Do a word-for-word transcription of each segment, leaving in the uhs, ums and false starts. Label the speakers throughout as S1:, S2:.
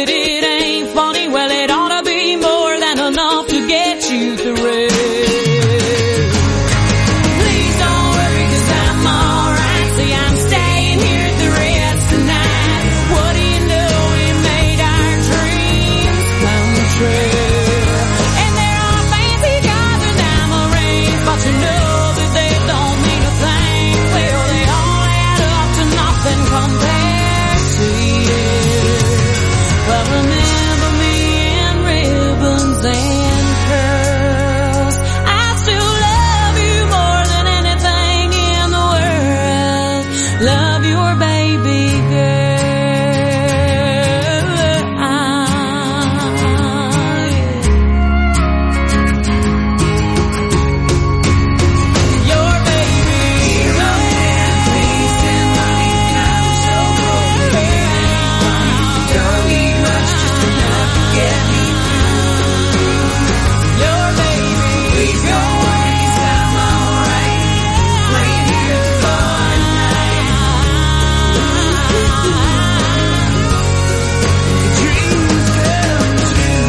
S1: if it ain't funny, well, it ought to be more than enough to get you through. Please don't worry, 'cause I'm alright. See, I'm staying here the rest of the night. What do you know? We made our dreams come true. And there are fancy cars and diamond rings, but you know that they don't mean a thing. Well, they all add up to nothing compared to you. Well, remember me and ribbons and curls. I still love you more than anything in the world. Love your baby girl. Your baby girl. Please stand by me, I'm so broken. Don't need much, just enough to get me through. Your baby, please don't worry, 'cause I'm alright. Wait here for a night. Dreams come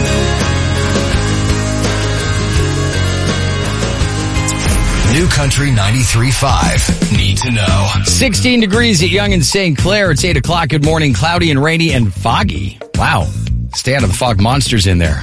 S1: true.
S2: New Country ninety-three point five. Need to know.
S3: sixteen degrees at Yonge and Saint Clair. It's eight o'clock. Good morning. Cloudy and rainy and foggy. Wow. Stay out of the fog monsters in there.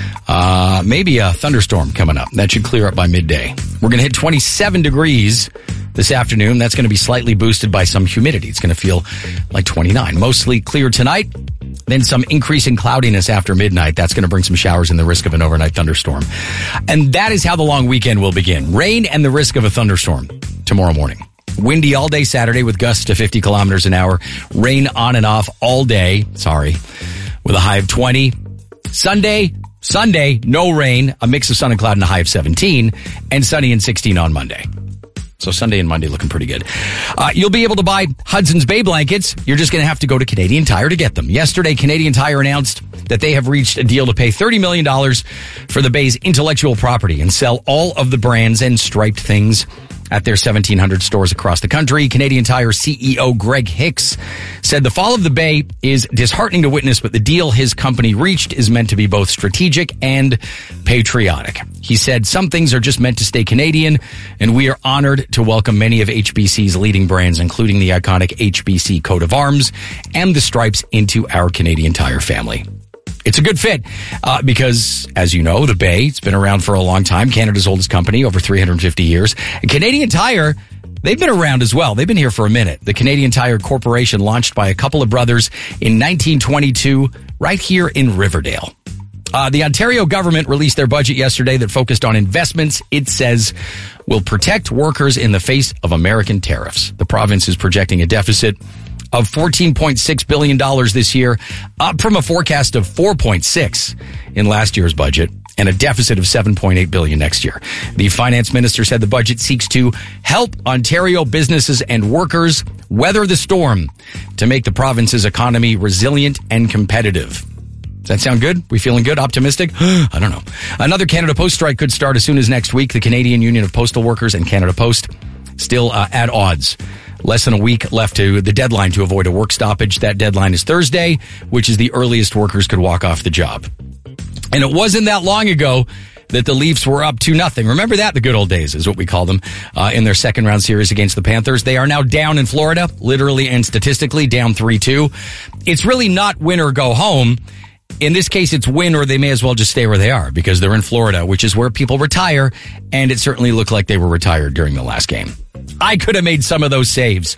S3: Uh, maybe a thunderstorm coming up. That should clear up by midday. We're going to hit twenty-seven degrees this afternoon. That's going to be slightly boosted by some humidity. It's going to feel like twenty-nine. Mostly clear tonight. Then some increasing cloudiness after midnight. That's going to bring some showers and the risk of an overnight thunderstorm. And that is how the long weekend will begin. Rain and the risk of a thunderstorm tomorrow morning. Windy all day Saturday with gusts to fifty kilometers an hour. Rain on and off all day. Sorry. With a high of twenty. Sunday, Sunday, no rain. A mix of sun and cloud and a high of seventeen. And sunny and sixteen on Monday. So Sunday and Monday looking pretty good. Uh, you'll be able to buy Hudson's Bay blankets. You're just going to have to go to Canadian Tire to get them. Yesterday, Canadian Tire announced that they have reached a deal to pay thirty million dollars for the Bay's intellectual property and sell all of the brands and striped things at their seventeen hundred stores across the country. Canadian Tire C E O Greg Hicks said the fall of the Bay is disheartening to witness, but the deal his company reached is meant to be both strategic and patriotic. He said some things are just meant to stay Canadian, and we are honored to welcome many of H B C's leading brands, including the iconic H B C coat of arms and the stripes, into our Canadian Tire family. It's a good fit uh, because, as you know, the Bay, it's been around for a long time. Canada's oldest company, over three hundred fifty years. And Canadian Tire, they've been around as well. They've been here for a minute. The Canadian Tire Corporation, launched by a couple of brothers in nineteen twenty-two, right here in Riverdale. Uh, the Ontario government released their budget yesterday that focused on investments it says will protect workers in the face of American tariffs. The province is projecting a deficit of fourteen point six billion dollars this year, up from a forecast of four point six in last year's budget, and a deficit of seven point eight billion dollars next year. The finance minister said the budget seeks to help Ontario businesses and workers weather the storm to make the province's economy resilient and competitive. Does that sound good? We feeling good? Optimistic? I don't know. Another Canada Post strike could start as soon as next week. The Canadian Union of Postal Workers and Canada Post still uh, at odds. Less than a week left to the deadline to avoid a work stoppage. That deadline is Thursday, which is the earliest workers could walk off the job. And it wasn't that long ago that the Leafs were up two nothing. Remember that? The good old days is what we call them, uh, in their second round series against the Panthers. They are now down in Florida, literally and statistically down three two. It's really not win or go home. In this case, it's win or they may as well just stay where they are because they're in Florida, which is where people retire. And it certainly looked like they were retired during the last game. I could have made some of those saves.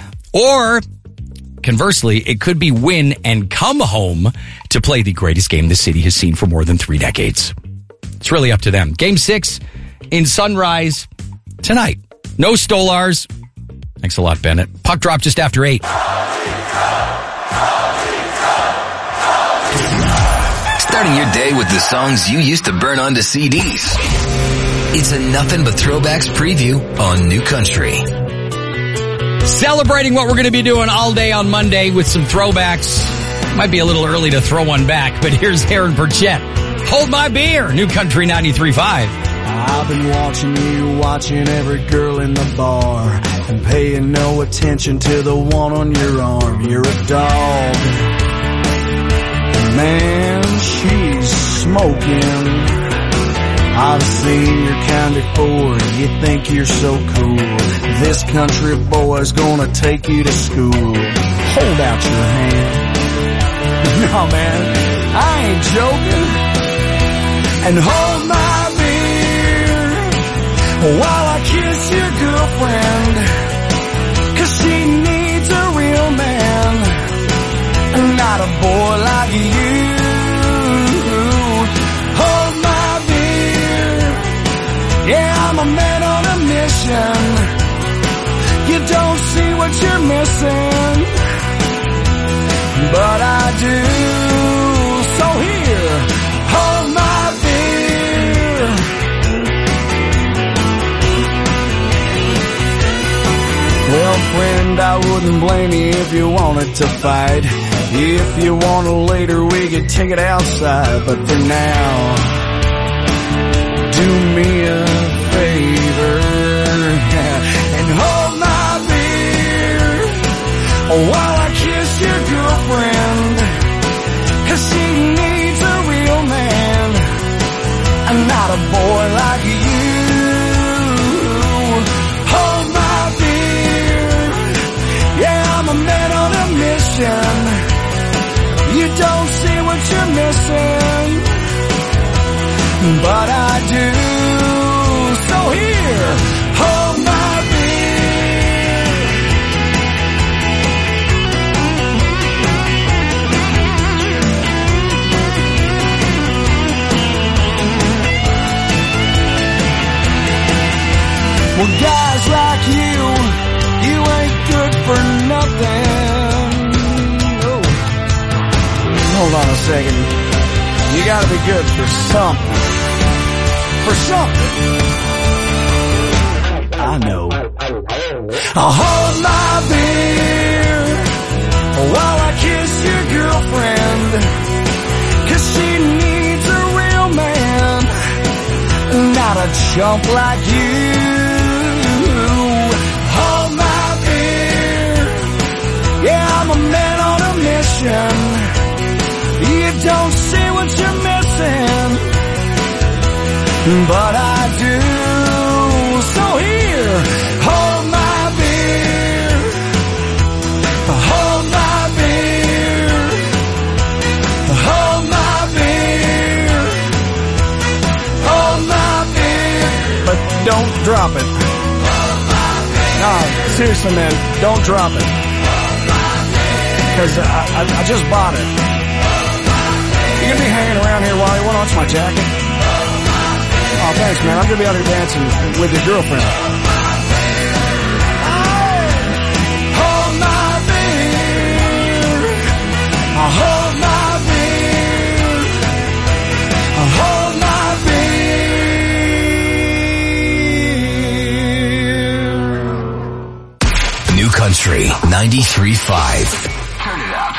S3: Or, conversely, it could be win and come home to play the greatest game the city has seen for more than three decades. It's really up to them. Game six in Sunrise tonight. No Stolars. Thanks a lot, Bennett. Puck drop just after eight.
S2: Starting your day with the songs you used to burn onto C Ds. It's a Nothing But Throwbacks preview on New Country.
S3: Celebrating what we're going to be doing all day on Monday with some throwbacks. Might be a little early to throw one back, but here's Aaron Burchett. Hold My Beer, New Country ninety-three point five.
S4: I've been watching you, watching every girl in the bar, and paying no attention to the one on your arm. You're a dog. man, she's smoking. I've seen your kind before, you think you're so cool. This country boy's gonna take you to school. Hold out your hand. No, man, I ain't joking. And hold my beer while I kiss your girlfriend, 'cause she needs a real man, not a boy like you. Hold my beer, yeah, I'm a man on a mission. You don't see what you're missing, but I do. So here, hold my beer. Well, friend, I wouldn't blame you if you wanted to fight. If you want to later, we could take it outside. But for now, do me a favor and hold my beer while I kiss your girlfriend, 'cause she needs a real man, and not a boy like you. Hold my beer, yeah, I'm a man on a mission. You don't see what you're missing, but I do. So here, hold my beer. Well, guys like you, you ain't good for nothing. Hold on a second. You gotta be good for something. For something. I know. I'll hold my beer while I kiss your girlfriend, 'cause she needs a real man, not a chump like you. Hold my beer, yeah, I'm a man on a mission. You don't see what you're missing, but I do. So here, hold my beer. Hold my beer. Hold my beer. Hold my beer. But don't drop it. No, seriously, man, don't drop it. 'Cause I, I, I just bought it. You gonna be hanging around here while you want to watch my jacket? Oh, thanks, man. I'm gonna be out here dancing with your girlfriend. Hold my beer. Hold my beer. Hold my beer.
S2: New Country ninety-three point five.
S5: Turn it up.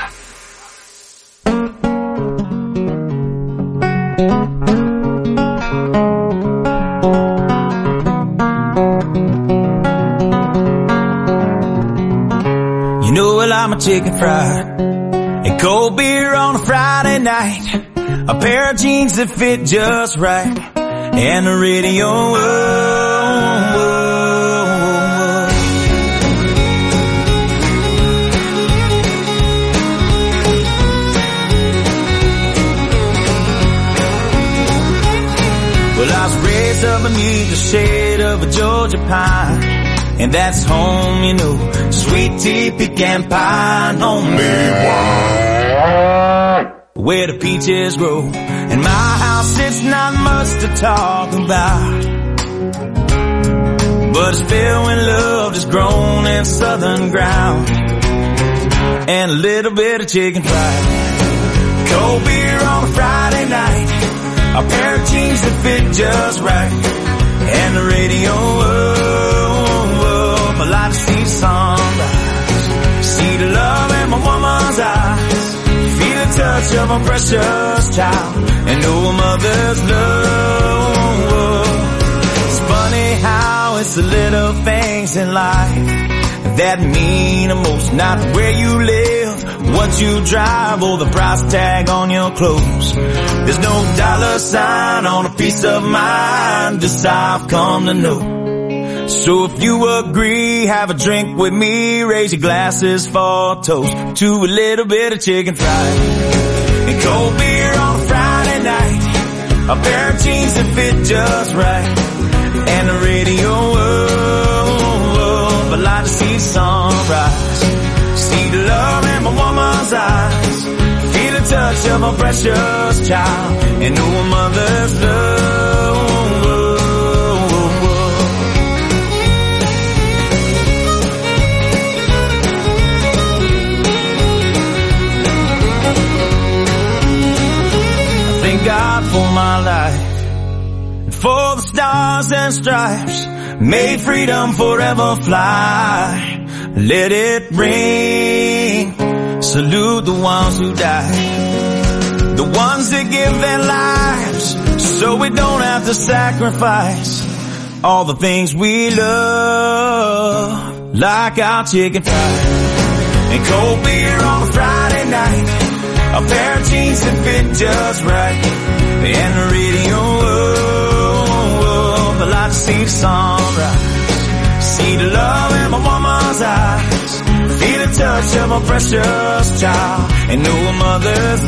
S6: I'm a chicken fried and cold beer on a Friday night, a pair of jeans that fit just right, and the radio. Whoa, whoa, whoa. Well, I was raised up beneath the shade of a Georgia pine, and that's home, you know, sweet tea, pecan pie, homemade wine, where the peaches grow. In my house, it's not much to talk about, but it's filled with love that's grown in southern ground, and a little bit of chicken fried. Cold beer on a Friday night, a pair of jeans that fit just right, and the radio. I like to see the sunrise, see the love in my woman's eyes, feel the touch of a precious child, and know a mother's love. It's funny how it's the little things in life that mean the most, not where you live, what you drive or the price tag on your clothes. There's no dollar sign on a piece of mind, just I've come to know. So if you agree, have a drink with me, raise your glasses for a toast to a little bit of chicken fried and cold beer on a Friday night, a pair of jeans that fit just right, and the radio. Oh, oh, but like to see the sunrise, see the love in my woman's eyes, feel the touch of my precious child, and know a mother's love. Thank God for my life, and for the stars and stripes, may freedom forever fly. Let it ring, salute the ones who died, the ones that give their lives so we don't have to sacrifice all the things we love, like our chicken fried and cold beer on a Friday night, a pair of jeans that fit just right, and the radio. Oh, oh, I like to see the sunrise, see the love in my woman's eyes, feel the touch of my precious child, and know a mother's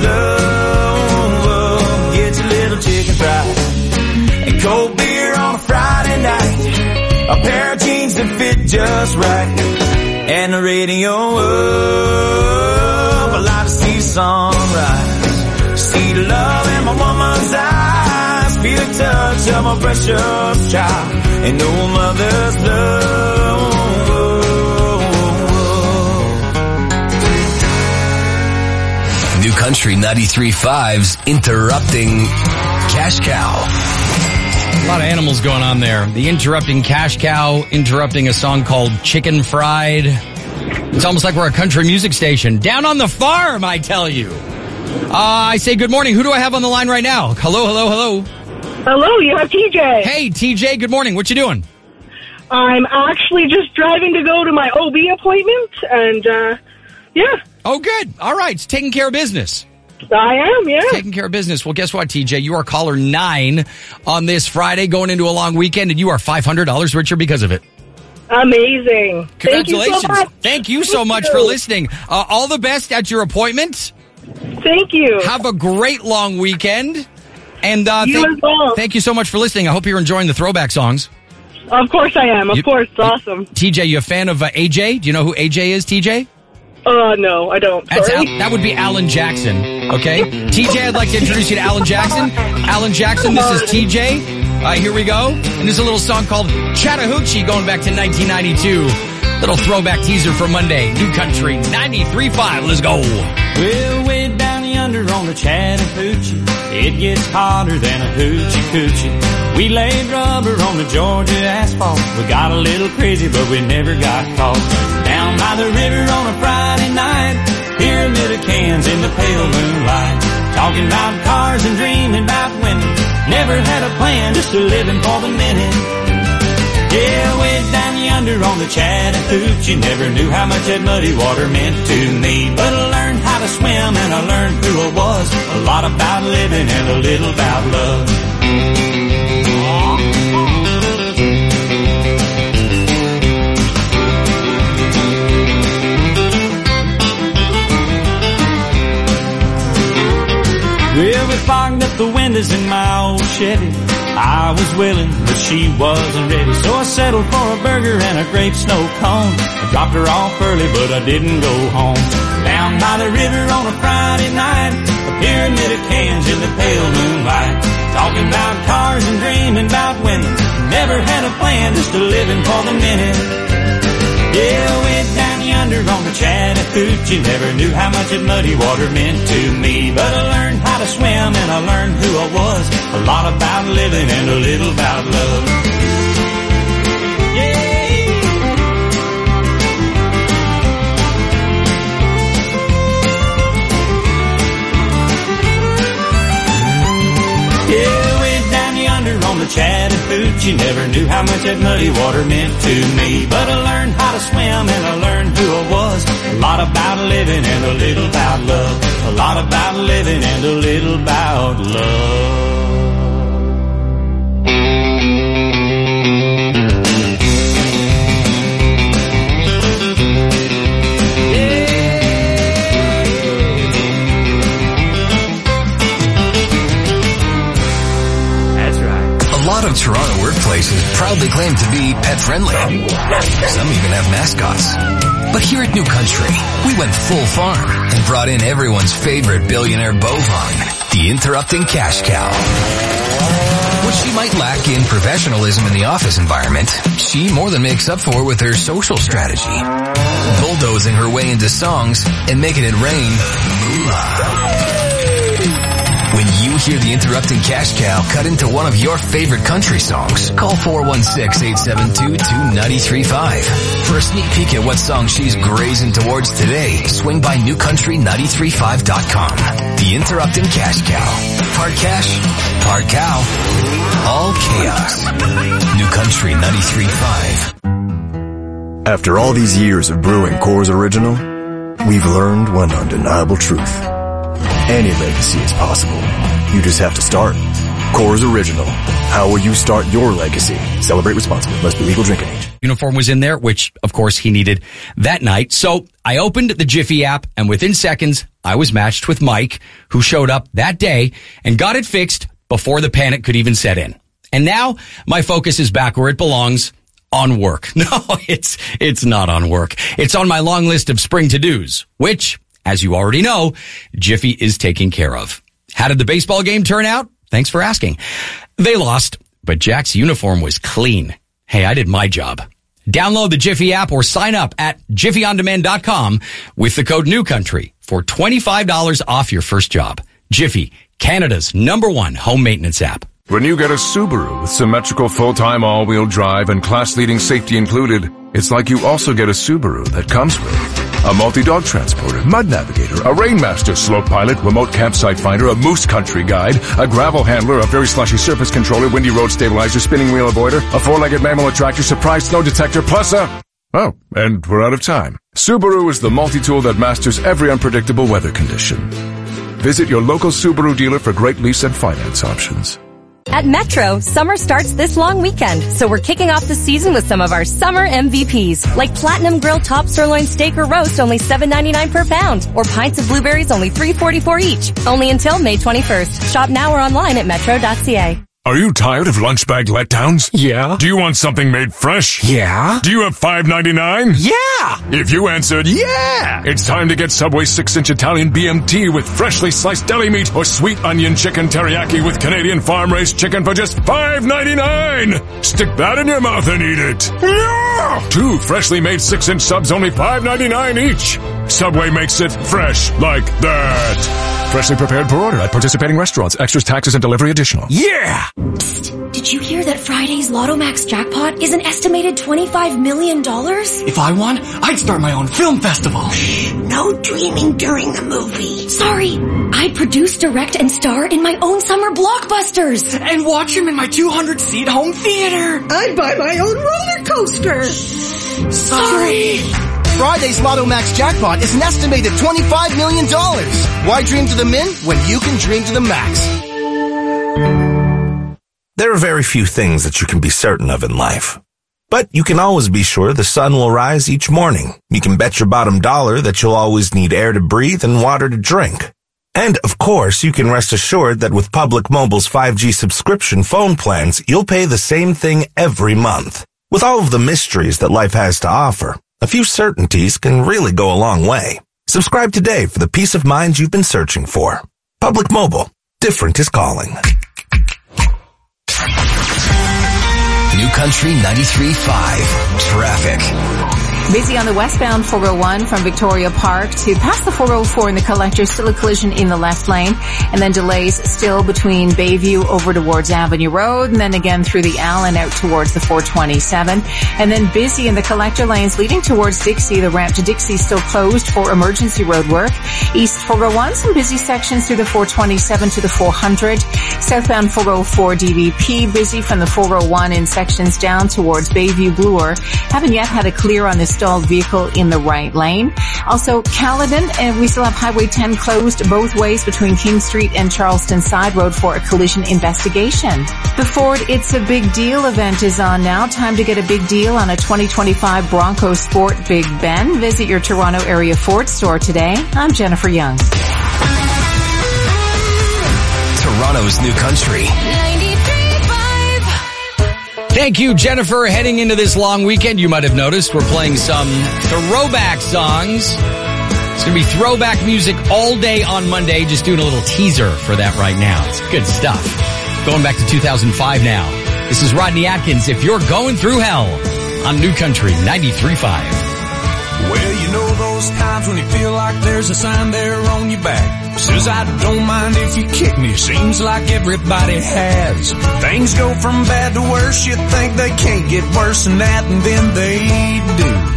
S6: love. Get your little chicken fried and cold beer on a Friday night, a pair of jeans that fit just right, and the radio. Oh, I like to see the sunrise, see the love in my woman's eyes, feel the touch of my precious child, and know a mother's love.
S2: New Country ninety-three point five's Interrupting Cash Cow.
S3: A lot of animals going on there. The Interrupting Cash Cow, interrupting a song called Chicken Fried. It's almost like we're a country music station. Down on the farm, I tell you. Uh, I say good morning. Who do I have on the line right now? Hello, hello, hello.
S5: Hello, you have T J.
S3: Hey, T J, good morning. What you doing?
S5: I'm actually just driving to go to my O B appointment, and, uh, yeah.
S3: Oh, good. All right. It's taking care of business.
S5: I am, yeah.
S3: Taking care of business. Well, guess what, T J? You are caller nine on this Friday going into a long weekend, and you are five hundred dollars richer because of it.
S5: Amazing.
S3: Congratulations.
S5: Thank you so much,
S3: Thank you so much for listening. Uh, all the best at your appointment.
S5: Thank you.
S3: Have a great long weekend. And uh,
S5: You
S3: thank,
S5: as well.
S3: thank you so much for listening. I hope you're enjoying the throwback songs.
S5: Of course I am. Of
S3: You-
S5: course. It's awesome.
S3: T J, you a fan of uh, A J? Do you know who A J is, T J?
S5: Uh, no, I don't.
S3: That's
S5: Sorry.
S3: Al- that would be Alan Jackson, okay? T J, I'd like to introduce you to Alan Jackson. Alan Jackson, this is T J. Uh, here we go. And there's a little song called Chattahoochee going back to nineteen ninety-two. Little throwback teaser for Monday. New Country ninety-three point five. Let's go.
S6: Well, way down yonder on the Chattahoochee, it gets hotter than a hoochie coochie. We laid rubber on the Georgia asphalt. We got a little crazy, but we never got caught. Down by the river on a Friday night, pyramid of cans in the pale moonlight. Talking about cars and dreaming about women. Never had a plan, just a living for the minute. Yeah, way down yonder on the Chattahoochee, never knew how much that muddy water meant to me. But I learned how to swim and I learned who I was. A lot about living and a little about love. Well, we fogged up the windows in my old Chevy. I was willing, but she wasn't ready. So I settled for a burger and a grape snow cone. I dropped her off early, but I didn't go home. Down by the river on a Friday night, a pyramid of cans in the pale moonlight. Talking about cars and dreaming about women. Never had a plan, just a living for the minute. Yeah, way down yonder on the Chattahoochee, never knew how much that muddy water meant to me. But I learned how to swim and I learned who I was. A lot about living and a little about love. Yeah, way down yonder on the the Chattahoochee. Never knew how much that muddy water meant to me. But I learned how to swim and I learned who I was. A lot about living and a little about love. A lot about living and a little about love.
S2: A lot of Toronto workplaces proudly claim to be pet-friendly. Some even have mascots. But here at New Country, we went full farm and brought in everyone's favorite billionaire bovine, the interrupting cash cow. What she might lack in professionalism in the office environment, she more than makes up for with her social strategy. Bulldozing her way into songs and making it rain moolah. When you hear the interrupting cash cow cut into one of your favorite country songs, call four one six, eight seven two, two nine three five. For a sneak peek at what song she's grazing towards today, swing by new country nine three five dot com. The interrupting cash cow. Part cash, part cow, all chaos. New Country nine three five.
S7: After all these years of brewing Coors Original, we've learned one undeniable truth. Any legacy is possible. You just have to start. Coors Original. How will you start your legacy? Celebrate responsibly. Must be legal drinking age.
S3: Uniform was in there, which, of course, he needed that night. So I opened the Jiffy app, and within seconds, I was matched with Mike, who showed up that day and got it fixed before the panic could even set in. And now my focus is back where it belongs, on work. No, it's it's not on work. It's on my long list of spring to-dos, which, as you already know, Jiffy is taking care of. How did the baseball game turn out? Thanks for asking. They lost, but Jack's uniform was clean. Hey, I did my job. Download the Jiffy app or sign up at jiffy on demand dot com with the code NEWCOUNTRY for twenty-five dollars off your first job. Jiffy, Canada's number one home maintenance app.
S8: When you get a Subaru with symmetrical full-time all-wheel drive and class-leading safety included, it's like you also get a Subaru that comes with a multi-dog transporter, mud navigator, a Rainmaster slope pilot, remote campsite finder, a moose country guide, a gravel handler, a very slushy surface controller, windy road stabilizer, spinning wheel avoider, a four-legged mammal attractor, surprise snow detector, plus a... Oh, and we're out of time. Subaru is the multi-tool that masters every unpredictable weather condition. Visit your local Subaru dealer for great lease and finance options.
S9: At Metro, summer starts this long weekend, so we're kicking off the season with some of our summer M V Ps, like Platinum Grill Top Sirloin Steak or Roast, only seven ninety-nine per pound, or Pints of Blueberries, only three forty-four each. Only until May twenty-first. Shop now or online at metro dot c a.
S8: Are you tired of lunch bag letdowns?
S10: Yeah.
S8: Do you want something made fresh?
S10: Yeah.
S8: Do you have five ninety-nine?
S10: Yeah.
S8: If you answered yeah, it's time to get Subway six inch Italian B M T with freshly sliced deli meat or sweet onion chicken teriyaki with Canadian farm-raised chicken for just five ninety-nine. Stick that in your mouth and eat it. Yeah. Two freshly made six inch subs, only five ninety-nine each. Subway makes it fresh like that. Freshly prepared per order at participating restaurants. Extras, taxes, and delivery additional.
S10: Yeah!
S11: Psst, did you hear that Friday's Lotto Max jackpot is an estimated twenty-five million dollars?
S10: If I won, I'd start my own film festival.
S11: No dreaming during the movie. Sorry, I'd produce, direct, and star in my own summer blockbusters.
S10: And watch them in my two hundred seat home theater.
S12: I'd buy my own roller coaster.
S10: Sorry.
S13: Friday's Lotto Max jackpot is an estimated twenty-five million dollars. Why dream to the min when you can dream to the max?
S14: There are very few things that you can be certain of in life. But you can always be sure the sun will rise each morning. You can bet your bottom dollar that you'll always need air to breathe and water to drink. And, of course, you can rest assured that with Public Mobile's five G subscription phone plans, you'll pay the same thing every month. With all of the mysteries that life has to offer, a few certainties can really go a long way. Subscribe today for the peace of mind you've been searching for. Public Mobile. Different is calling.
S2: New Country ninety-three point five. Traffic.
S15: Busy on the westbound four oh one from Victoria Park to past the four oh four in the collector, still a collision in the left lane, and then delays still between Bayview over towards Avenue Road, and then again through the Allen out towards the four twenty-seven, and then busy in the collector lanes leading towards Dixie. The ramp to Dixie still closed for emergency road work. East four oh one, some busy sections through the four twenty-seven to the four hundred. Southbound four oh four D V P busy from the four oh one in sections down towards Bayview Bloor. Haven't yet had a clear on the stalled vehicle in the right lane. Also, Caledon, and we still have Highway ten closed both ways between King Street and Charleston Side Road for a collision investigation. The Ford It's a Big Deal event is on now. Time to get a big deal on a twenty twenty-five Bronco Sport Big Ben. Visit your Toronto area Ford store today. I'm Jennifer Young.
S2: Toronto's new country.
S3: Thank you, Jennifer. Heading into this long weekend, you might have noticed we're playing some throwback songs. It's going to be throwback music all day on Monday. Just doing a little teaser for that right now. It's good stuff. Going back to two thousand five now. This is Rodney Atkins, If You're Going Through Hell, on New Country ninety-three point five.
S6: Well, you know those times when you feel like there's a sign there on your back. Says I don't mind if you kick me. Seems like everybody has. Things go from bad to worse. You think they can't get worse than that, and then they do.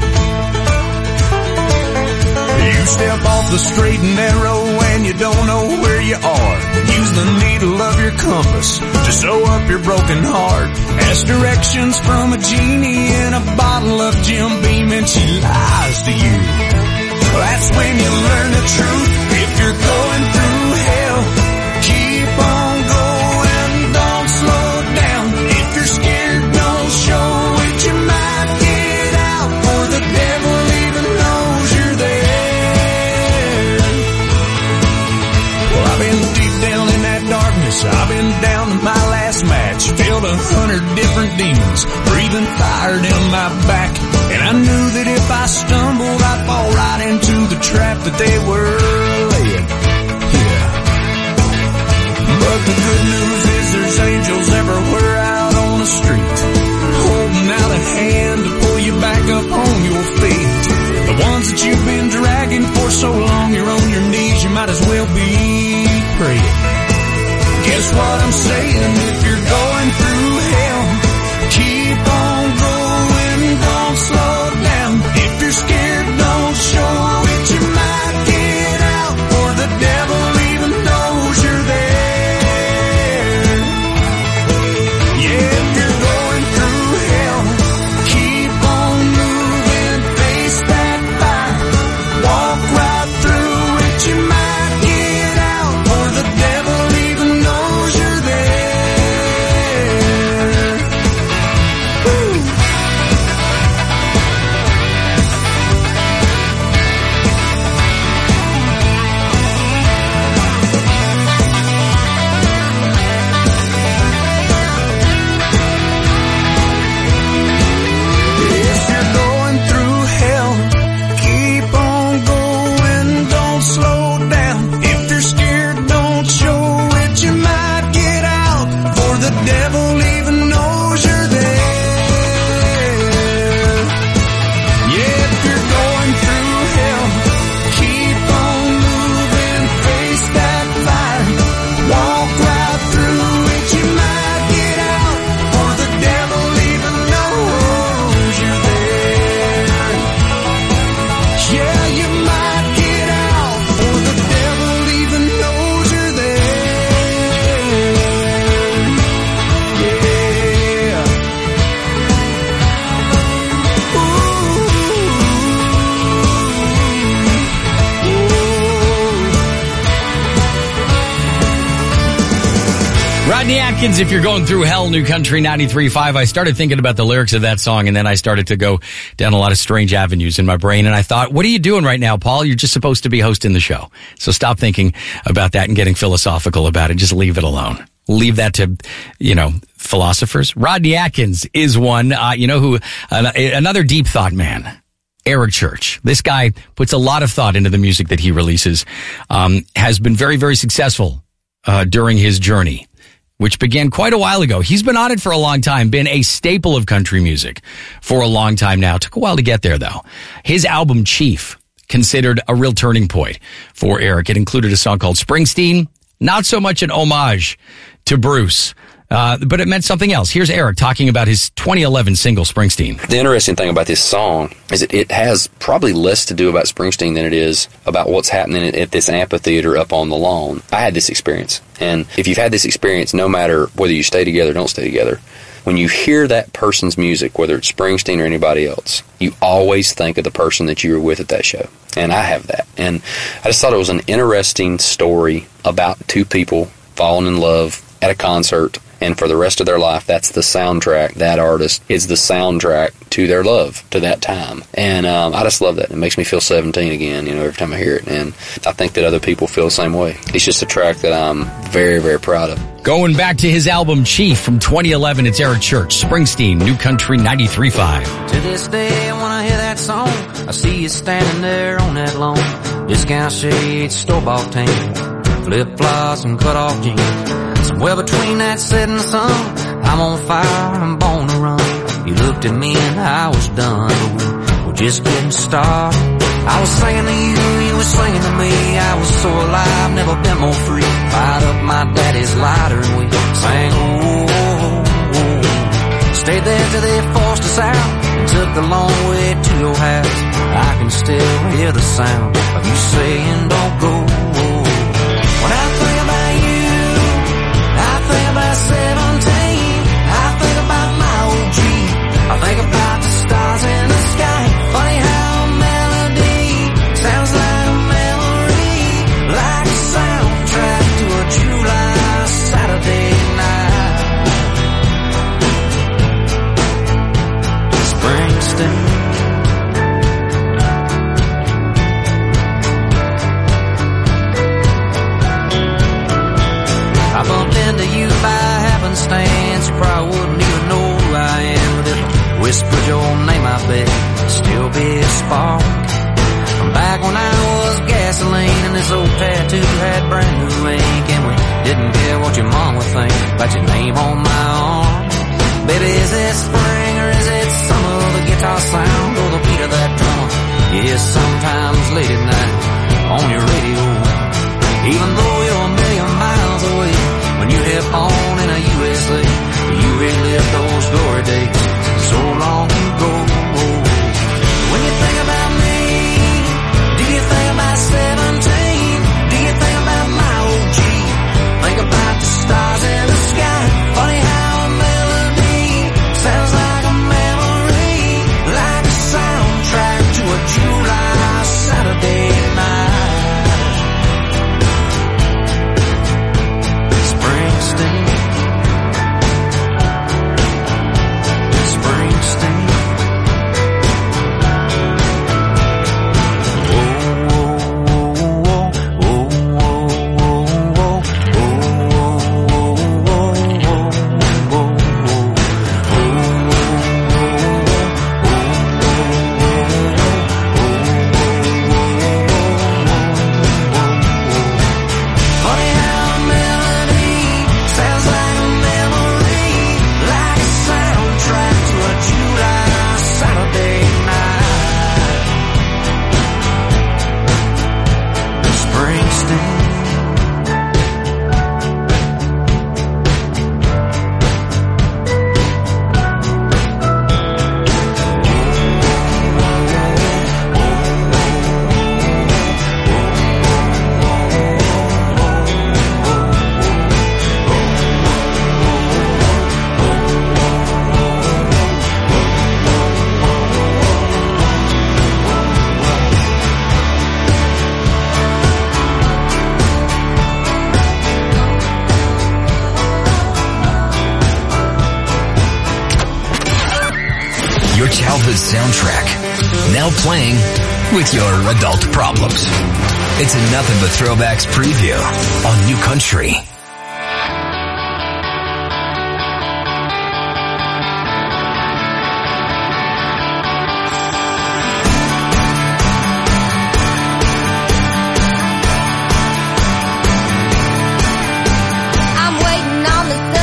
S6: You step off the straight and narrow and you don't know where you are. Use the needle of your compass to sew up your broken heart. Ask directions from a genie in a bottle of Jim Beam and she lies to you. That's when you learn the truth. If you're going through hell, keep on going, don't slow down. If you're scared, don't show it. You might get out, or the devil even knows you're there. Well, I've been deep down in that darkness. I've been down to my last match. Felt a hundred different demons breathing fire down my back. And I knew that if I stumbled, I'd fall right into the trap that they were laying. Yeah. But the good news is there's angels everywhere out on the street, holding out a hand to pull you back up on your feet. The ones that you've been dragging for so long, you're on your knees, you might as well be praying. Guess what I'm saying? If you're going through hell, keep on going, don't slow down. If you're scared, don't show it. You might get out, or the devil even knows you're there. Yeah, if you're going through hell, keep on moving, face that fire, walk right through it. You might get out, or the devil even knows you're there. Woo. If you're going through hell, keep on going, don't slow down. If you're scared, don't show it. You might get out, for the devil even knows you're there. Yeah, if you're going through hell, keep on moving, face that fire, walk right through it. You might get out, or the devil even knows you're there. Yeah, you might get out, or the devil even knows you're there. Yeah.
S3: Rodney Atkins, If You're Going Through Hell, New Country ninety-three point five. I started thinking about the lyrics of that song, and then I started to go down a lot of strange avenues in my brain, and I thought, what are you doing right now, Paul? You're just supposed to be hosting the show. So stop thinking about that and getting philosophical about it. Just leave it alone. Leave that to, you know, philosophers. Rodney Atkins is one, uh, you know who, uh, another deep thought man. Eric Church. This guy puts a lot of thought into the music that he releases, um, has been very, very successful, uh, during his journey. which began quite a while ago. He's been on it for a long time, been a staple of country music for a long time now. Took a while to get there, though. His album, Chief, considered a real turning point for Eric. It included a song called Springsteen, not so much an homage to Bruce. Uh, but it meant something else. Here's Eric talking about his twenty eleven single, Springsteen.
S16: The interesting thing about this song is that it has probably less to do about Springsteen than it is about what's happening at this amphitheater up on the lawn. I had this experience. And if you've had this experience, no matter whether you stay together or don't stay together, when you hear that person's music, whether it's Springsteen or anybody else, you always think of the person that you were with at that show. And I have that. And I just thought it was an interesting story about two people falling in love at a concert. And for the rest of their life, that's the soundtrack. That artist is the soundtrack to their love, to that time. And um, I just love that. It makes me feel seventeen again, you know, every time I hear it. And I think that other people feel the same way. It's just a track that I'm very, very proud of.
S3: Going back to his album, Chief, from twenty eleven, it's Eric Church, Springsteen, New Country ninety-three point five.
S17: To this day, when I hear that song, I see you standing there on that lawn. Discount shades, store-bought tan, flip-flops and cut-off jeans. Somewhere between that setting sun, I'm on fire, I'm born to run. You looked at me and I was done, but we were just getting started. I was singing to you, you were singing to me. I was so alive, never been more free. Fired up my daddy's lighter and we sang, oh, oh, oh. Stayed there till they forced us out and took the long way to your house. I can still hear the sound of you saying, don't go. When I think about you, I think about seventeen. I think about my old dream. I think about the stars in the sky. Funny how a melody sounds like a memory, like a soundtrack to a July Saturday night. Springsteen. I bumped into you by happenstance. You probably wouldn't even know who I am, but if I whispered your name, I bet it'd still be a spark. From back when I was gasoline and this old tattoo had brand new ink, and we didn't care what your mom would think about your name on my arm. Baby, is it spring or is it summer? The guitar sound or the beat of that drummer? Yeah, sometimes late at night on your radio, even though you're a million miles away. When you hit on in a U S A, you relive those glory days so long ago. When you think about me, do you think about seventeen? Do you think about my O G? Think about the stars in the sky. Funny how a melody sounds like a memory, like a soundtrack to a July Saturday night.
S2: Soundtrack, now playing with your adult problems. It's a Nothing But Throwbacks preview on New Country.
S18: I'm waiting on the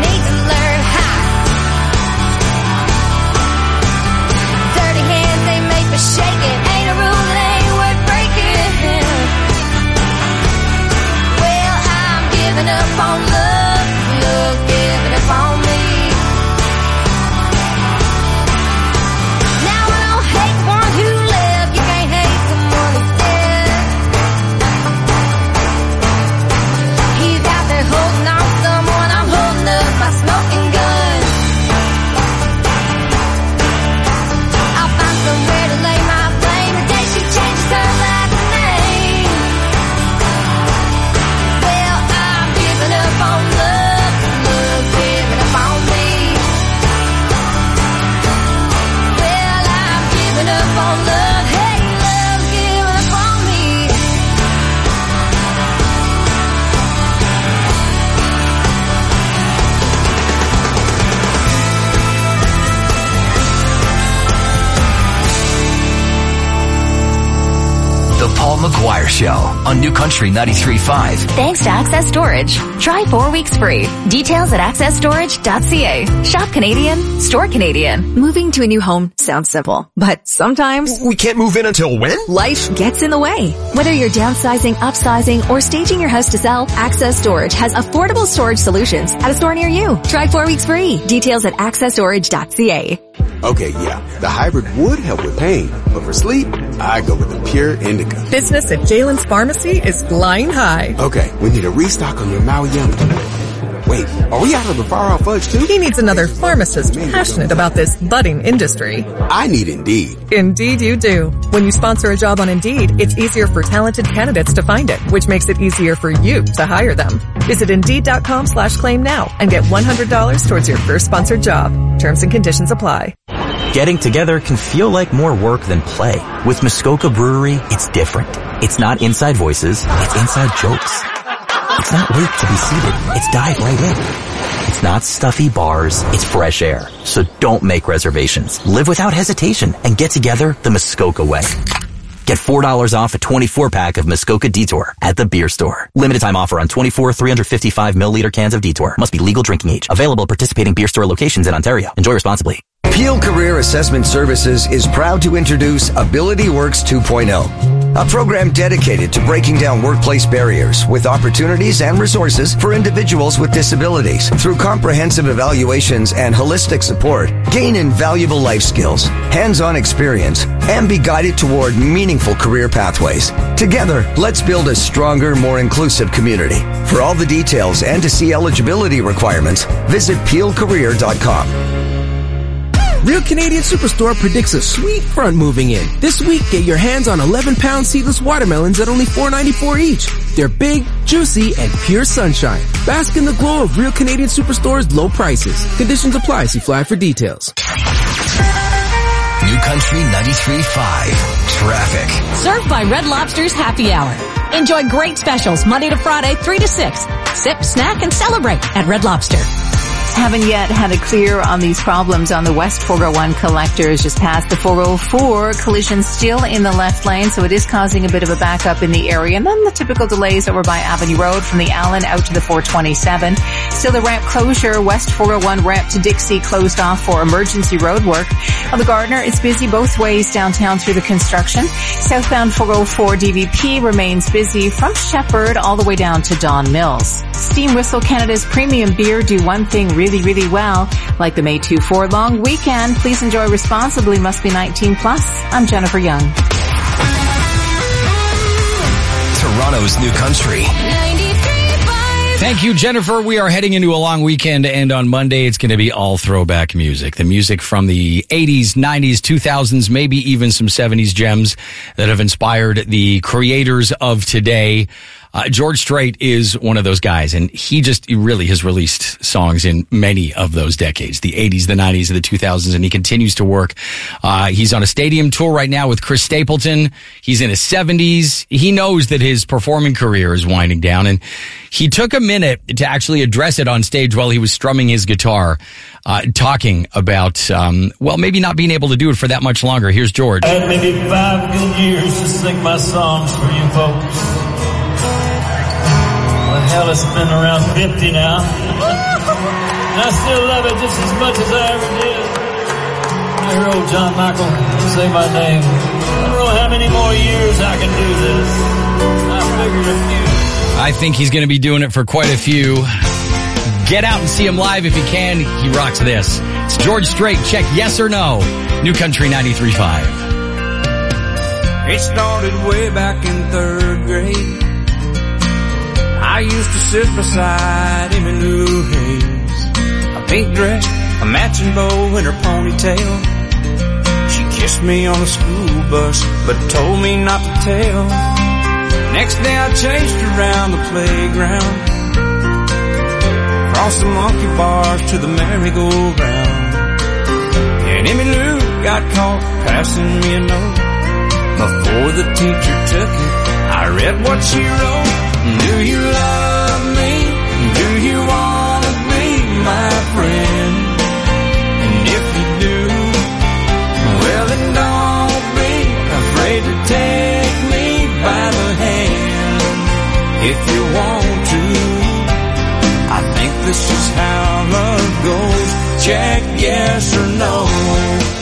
S18: need to learn how. Dirty hands, they make me shake it. Ain't a rule that ain't worth breaking. Well, I'm giving up on love, love giving up on me. Now I don't hate the one who left, you can't hate someone who's dead. He's out there holding on to someone, I'm holding up my smoking gun. I'll find somewhere to lay my blame the day she changes her last name. Well, I'm giving up on love, love giving up on me. Well, I'm giving up on love, hey, love giving up on me.
S2: The Paul McGuire Show on New Country ninety-three point five.
S9: Thanks to Access Storage. Try four weeks free. Details at access storage dot c a. Shop Canadian, store Canadian.
S19: Moving to a new home sounds simple, but sometimes
S20: we can't move in until when?
S19: Life gets in the way. Whether you're downsizing, upsizing, or staging your house to sell, Access Storage has affordable storage solutions at a store near you. Try four weeks free. Details at access storage dot c a.
S20: Okay, yeah, the hybrid would help with pain, but for sleep, I go with the Pure Indica.
S21: Business at Jalen's Pharmacy is flying high.
S20: Okay, we need a restock on your Maui Yum. Wait, are we out of the far off fudge too?
S21: He needs another pharmacist passionate about this budding industry.
S20: I need Indeed.
S21: Indeed you do. When you sponsor a job on Indeed, it's easier for talented candidates to find it, which makes it easier for you to hire them. Visit Indeed.com slash claim now and get one hundred dollars towards your first sponsored job. Terms and conditions apply.
S22: Getting together can feel like more work than play. With Muskoka Brewery, it's different. It's not inside voices, it's inside jokes. It's not wait to be seated, it's dive right in. It's not stuffy bars, it's fresh air. So don't make reservations. Live without hesitation and get together the Muskoka way. Get four dollars off a twenty-four pack of Muskoka Detour at the beer store. Limited time offer on twenty-four three hundred fifty-five milliliter cans of Detour. Must be legal drinking age. Available at participating beer store locations in Ontario. Enjoy responsibly.
S23: Peel Career Assessment Services is proud to introduce AbilityWorks two point oh, a program dedicated to breaking down workplace barriers with opportunities and resources for individuals with disabilities. Through comprehensive evaluations and holistic support, gain invaluable life skills, hands-on experience, and be guided toward meaningful career pathways. Together, let's build a stronger, more inclusive community. For all the details and to see eligibility requirements, visit peel career dot com.
S24: Real Canadian Superstore predicts a sweet front moving in. This week, get your hands on eleven pound seedless watermelons at only four ninety-four each. They're big, juicy, and pure sunshine. Bask in the glow of Real Canadian Superstore's low prices. Conditions apply. See flyer for details.
S2: New Country ninety-three point five. Traffic.
S25: Served by Red Lobster's Happy Hour. Enjoy great specials Monday to Friday, three to six. Sip, snack, and celebrate at Red Lobster.
S15: Haven't yet had a clear on these problems on the West four oh one collectors just past the four oh four. Collision still in the left lane, so it is causing a bit of a backup in the area. And then the typical delays over by Avenue Road from the Allen out to the four twenty-seven. Still the ramp closure, West four oh one ramp to Dixie closed off for emergency road work. On the Gardner, it's busy both ways downtown through the construction. Southbound four oh four D V P remains busy from Shepherd all the way down to Don Mills. Steam Whistle Canada's premium beer do one thing really, really well. Like the May twenty-fourth long weekend, please enjoy responsibly, must be nineteen plus. I'm Jennifer Young.
S2: Toronto's New Country.
S3: Thank you, Jennifer. We are heading into a long weekend, and on Monday, it's going to be all throwback music. The music from the eighties, nineties, two thousands, maybe even some seventies gems that have inspired the creators of today. Uh, George Strait is one of those guys, and he just he really has released songs in many of those decades, the eighties, the nineties, and the two thousands, and he continues to work. Uh, he's on a stadium tour right now with Chris Stapleton. He's in his seventies. He knows that his performing career is winding down, and he took a minute to actually address it on stage while he was strumming his guitar, uh, talking about, um, well, maybe not being able to do it for that much longer. Here's George.
S26: I had maybe five good years to sing my songs for you folks. Well, hell, it's been around fifty now. And I still love it just as much as I ever did. I heard old John Michael say my name. I don't know how many more years I can do this. I figured a few.
S3: I think he's going to be doing it for quite a few. Get out and see him live if you can. He rocks this. It's George Strait. Check yes or no. New Country ninety-three point five.
S1: It started way back in third grade. I used to sit beside Emmylou Hayes. A pink dress, a matching bow in her ponytail. She kissed me on a school bus, but told me not to tell. Next day I chased her around the playground, across the monkey bars to the merry-go-round. And Emmylou got caught passing me a note. Before the teacher took it, I read what she wrote. Do you love me? Do you want to be my friend? And if you do, well then don't be afraid to take me by the hand. If you want to, I think this is how love goes. Check yes or no.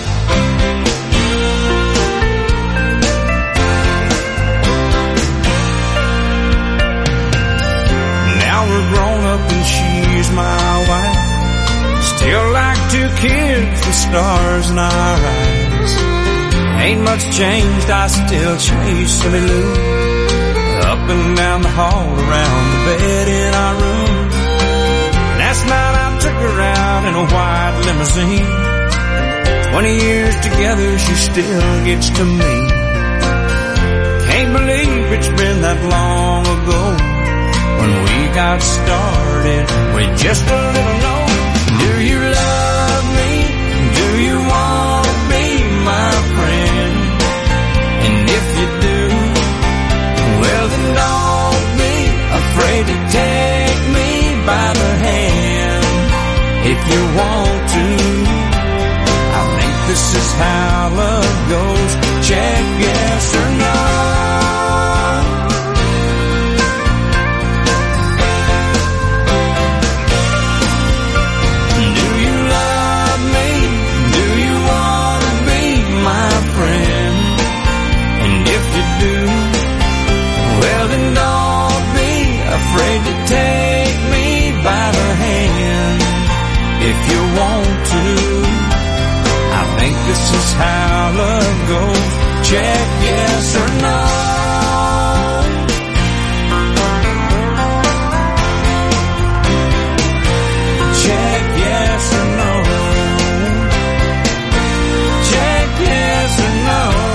S1: We're grown up and she's my wife. Still like two kids with stars in our eyes. Ain't much changed, I still chase Emmylou up and down the hall, around the bed in our room. Last night I took her out in a white limousine. Twenty years together, she still gets to me. Can't believe it's been that long ago when we got started with just a little note. Do you love me? Do you want to be my friend? And if you do, well then don't be afraid to take me by the hand. If you want to, I think this is how love goes. Check yes or no. Afraid to take me by the hand. If you want to, I think this is how love goes. Check yes or no. Check yes or no. Check yes or no.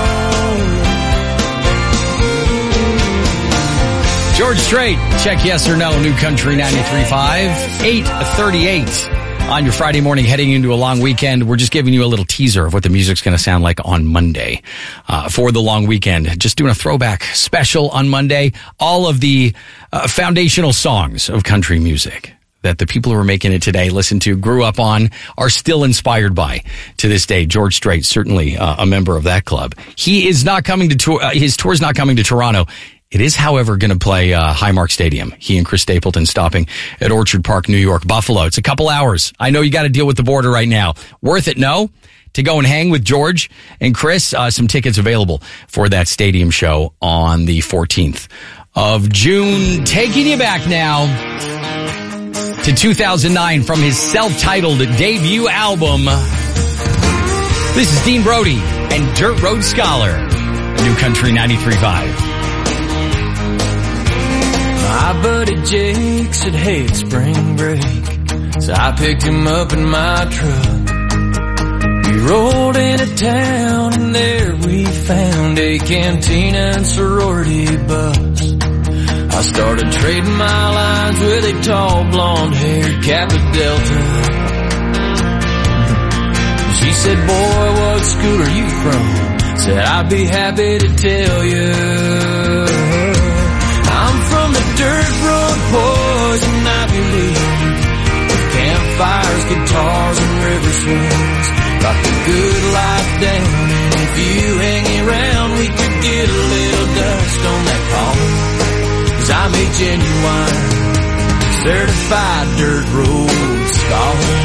S3: George Strait, check yes or no, New Country ninety-three point five, eight thirty-eight on your Friday morning heading into a long weekend. We're just giving you a little teaser of what the music's going to sound like on Monday uh, for the long weekend. Just doing a throwback special on Monday. All of the uh, foundational songs of country music that the people who are making it today listen to, grew up on, are still inspired by to this day. George Strait, certainly uh, a member of that club. He is not coming to tour. Uh, his tour is not coming to Toronto. It is, however, going to play uh, Highmark Stadium. He and Chris Stapleton stopping at Orchard Park, New York, Buffalo. It's a couple hours. I know you got to deal with the border right now. Worth it, no? To go and hang with George and Chris. Uh, some tickets available for that stadium show on the fourteenth of June. Taking you back now to two thousand nine from his self-titled debut album. This is Dean Brody and Dirt Road Scholar. New Country ninety-three point five.
S1: My buddy Jake said, hey, it's spring break. So I picked him up in my truck. We rolled into town and there we found a cantina and sorority bus. I started trading my lines with a tall blonde-haired Kappa Delta. She said, boy, what school are you from? Said, I'd be happy to tell you. I'm from the dirt road boys and I believe with campfires, guitars, and river swings. Got the good life down, and if you hang around, we could get a little dust on that palm. Cause I'm a genuine
S6: certified dirt road scholar.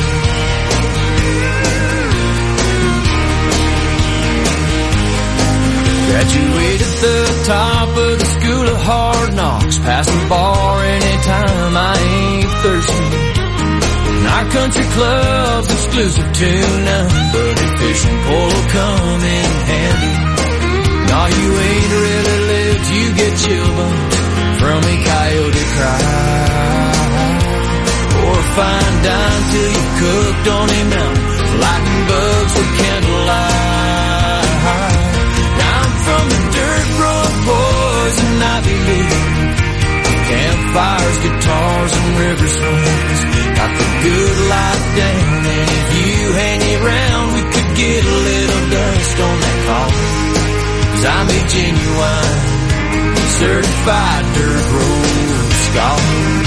S6: Graduated the top of the school of hard knocks, past the bar anytime I ain't thirsty. And our country club's exclusive to none, but if fishing pole come in handy. No, you ain't really lived, you get chill bumps from a coyote cry, or a fine dime till you cooked on a mountain, lightning bugs with candlelight. I'm from the dirt road boys and Ivy League, campfires, guitars, and river swings. Got the good life down, and if you hang around, we could get a little dust on that coffee. 'Cause I'm a genuine, certified dirt road scholar.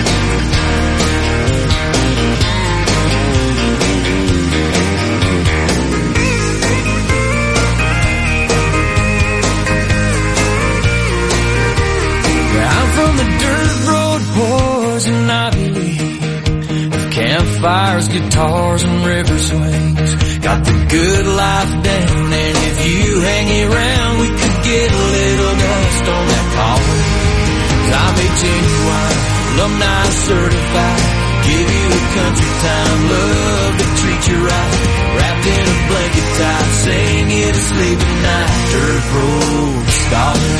S6: I'm from the dirt road boys and Ivy League, with campfires, guitars, and river swings. Got the good life down, and if you hang around, we could get a little dust on that collar. 'Cause I'm a genuine, alumni certified, give you a country time, love to treat you right, wrapped in a blanket tie, sing you to sleep at night, dirt road scholar.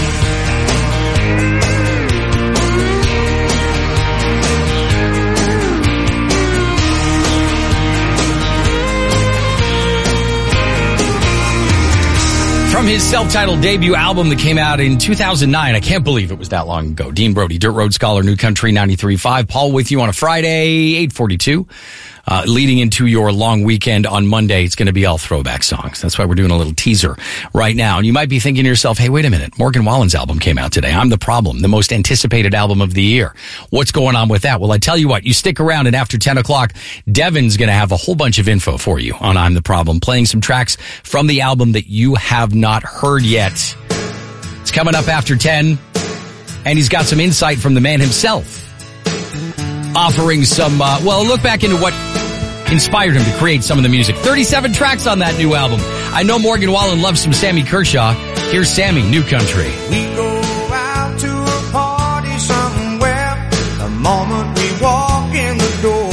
S3: From his self-titled debut album that came out in two thousand nine, I can't believe it was that long ago. Dean Brody, Dirt Road Scholar, New Country ninety-three point five. Paul with you on a Friday, eight forty-two. Uh, leading into your long weekend on Monday, it's going to be all throwback songs. That's why we're doing a little teaser right now. And you might be thinking to yourself, hey, wait a minute. Morgan Wallen's album came out today. I'm the Problem, the most anticipated album of the year. What's going on with that? Well, I tell you what, you stick around, and after ten o'clock, Devin's going to have a whole bunch of info for you on I'm the Problem, playing some tracks from the album that you have not heard yet. It's coming up after ten, and he's got some insight from the man himself, offering some, uh, well, a look back into what inspired him to create some of the music. thirty-seven tracks on that new album. I know Morgan Wallen loves some Sammy Kershaw. Here's Sammy, New Country.
S1: We go out to a party somewhere the moment we walk in the door.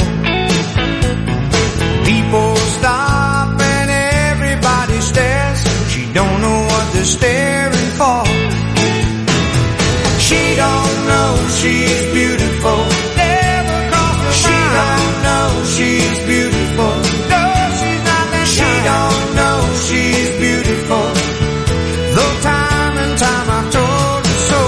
S1: People stop and everybody stares. She don't know what they're staring for. She don't know she's beautiful. Never crossed her mind. She don't know she's beautiful. No, she's not that She kind. Don't know she's beautiful. Though time and time I've told her so.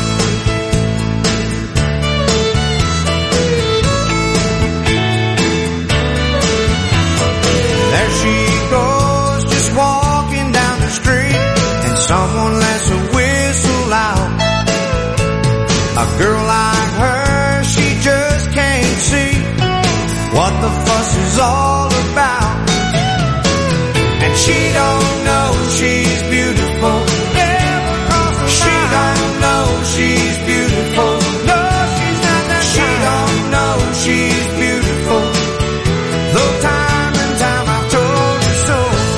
S1: There she goes, just walking down the street, and someone lets a whistle out. A girl like her, she just can't see what the fuss is all about. And she don't know she's beautiful. Never crossed her She mind. Don't know she's beautiful. No, she's not that She kind. Don't know she's beautiful. Though time and time I've told her so.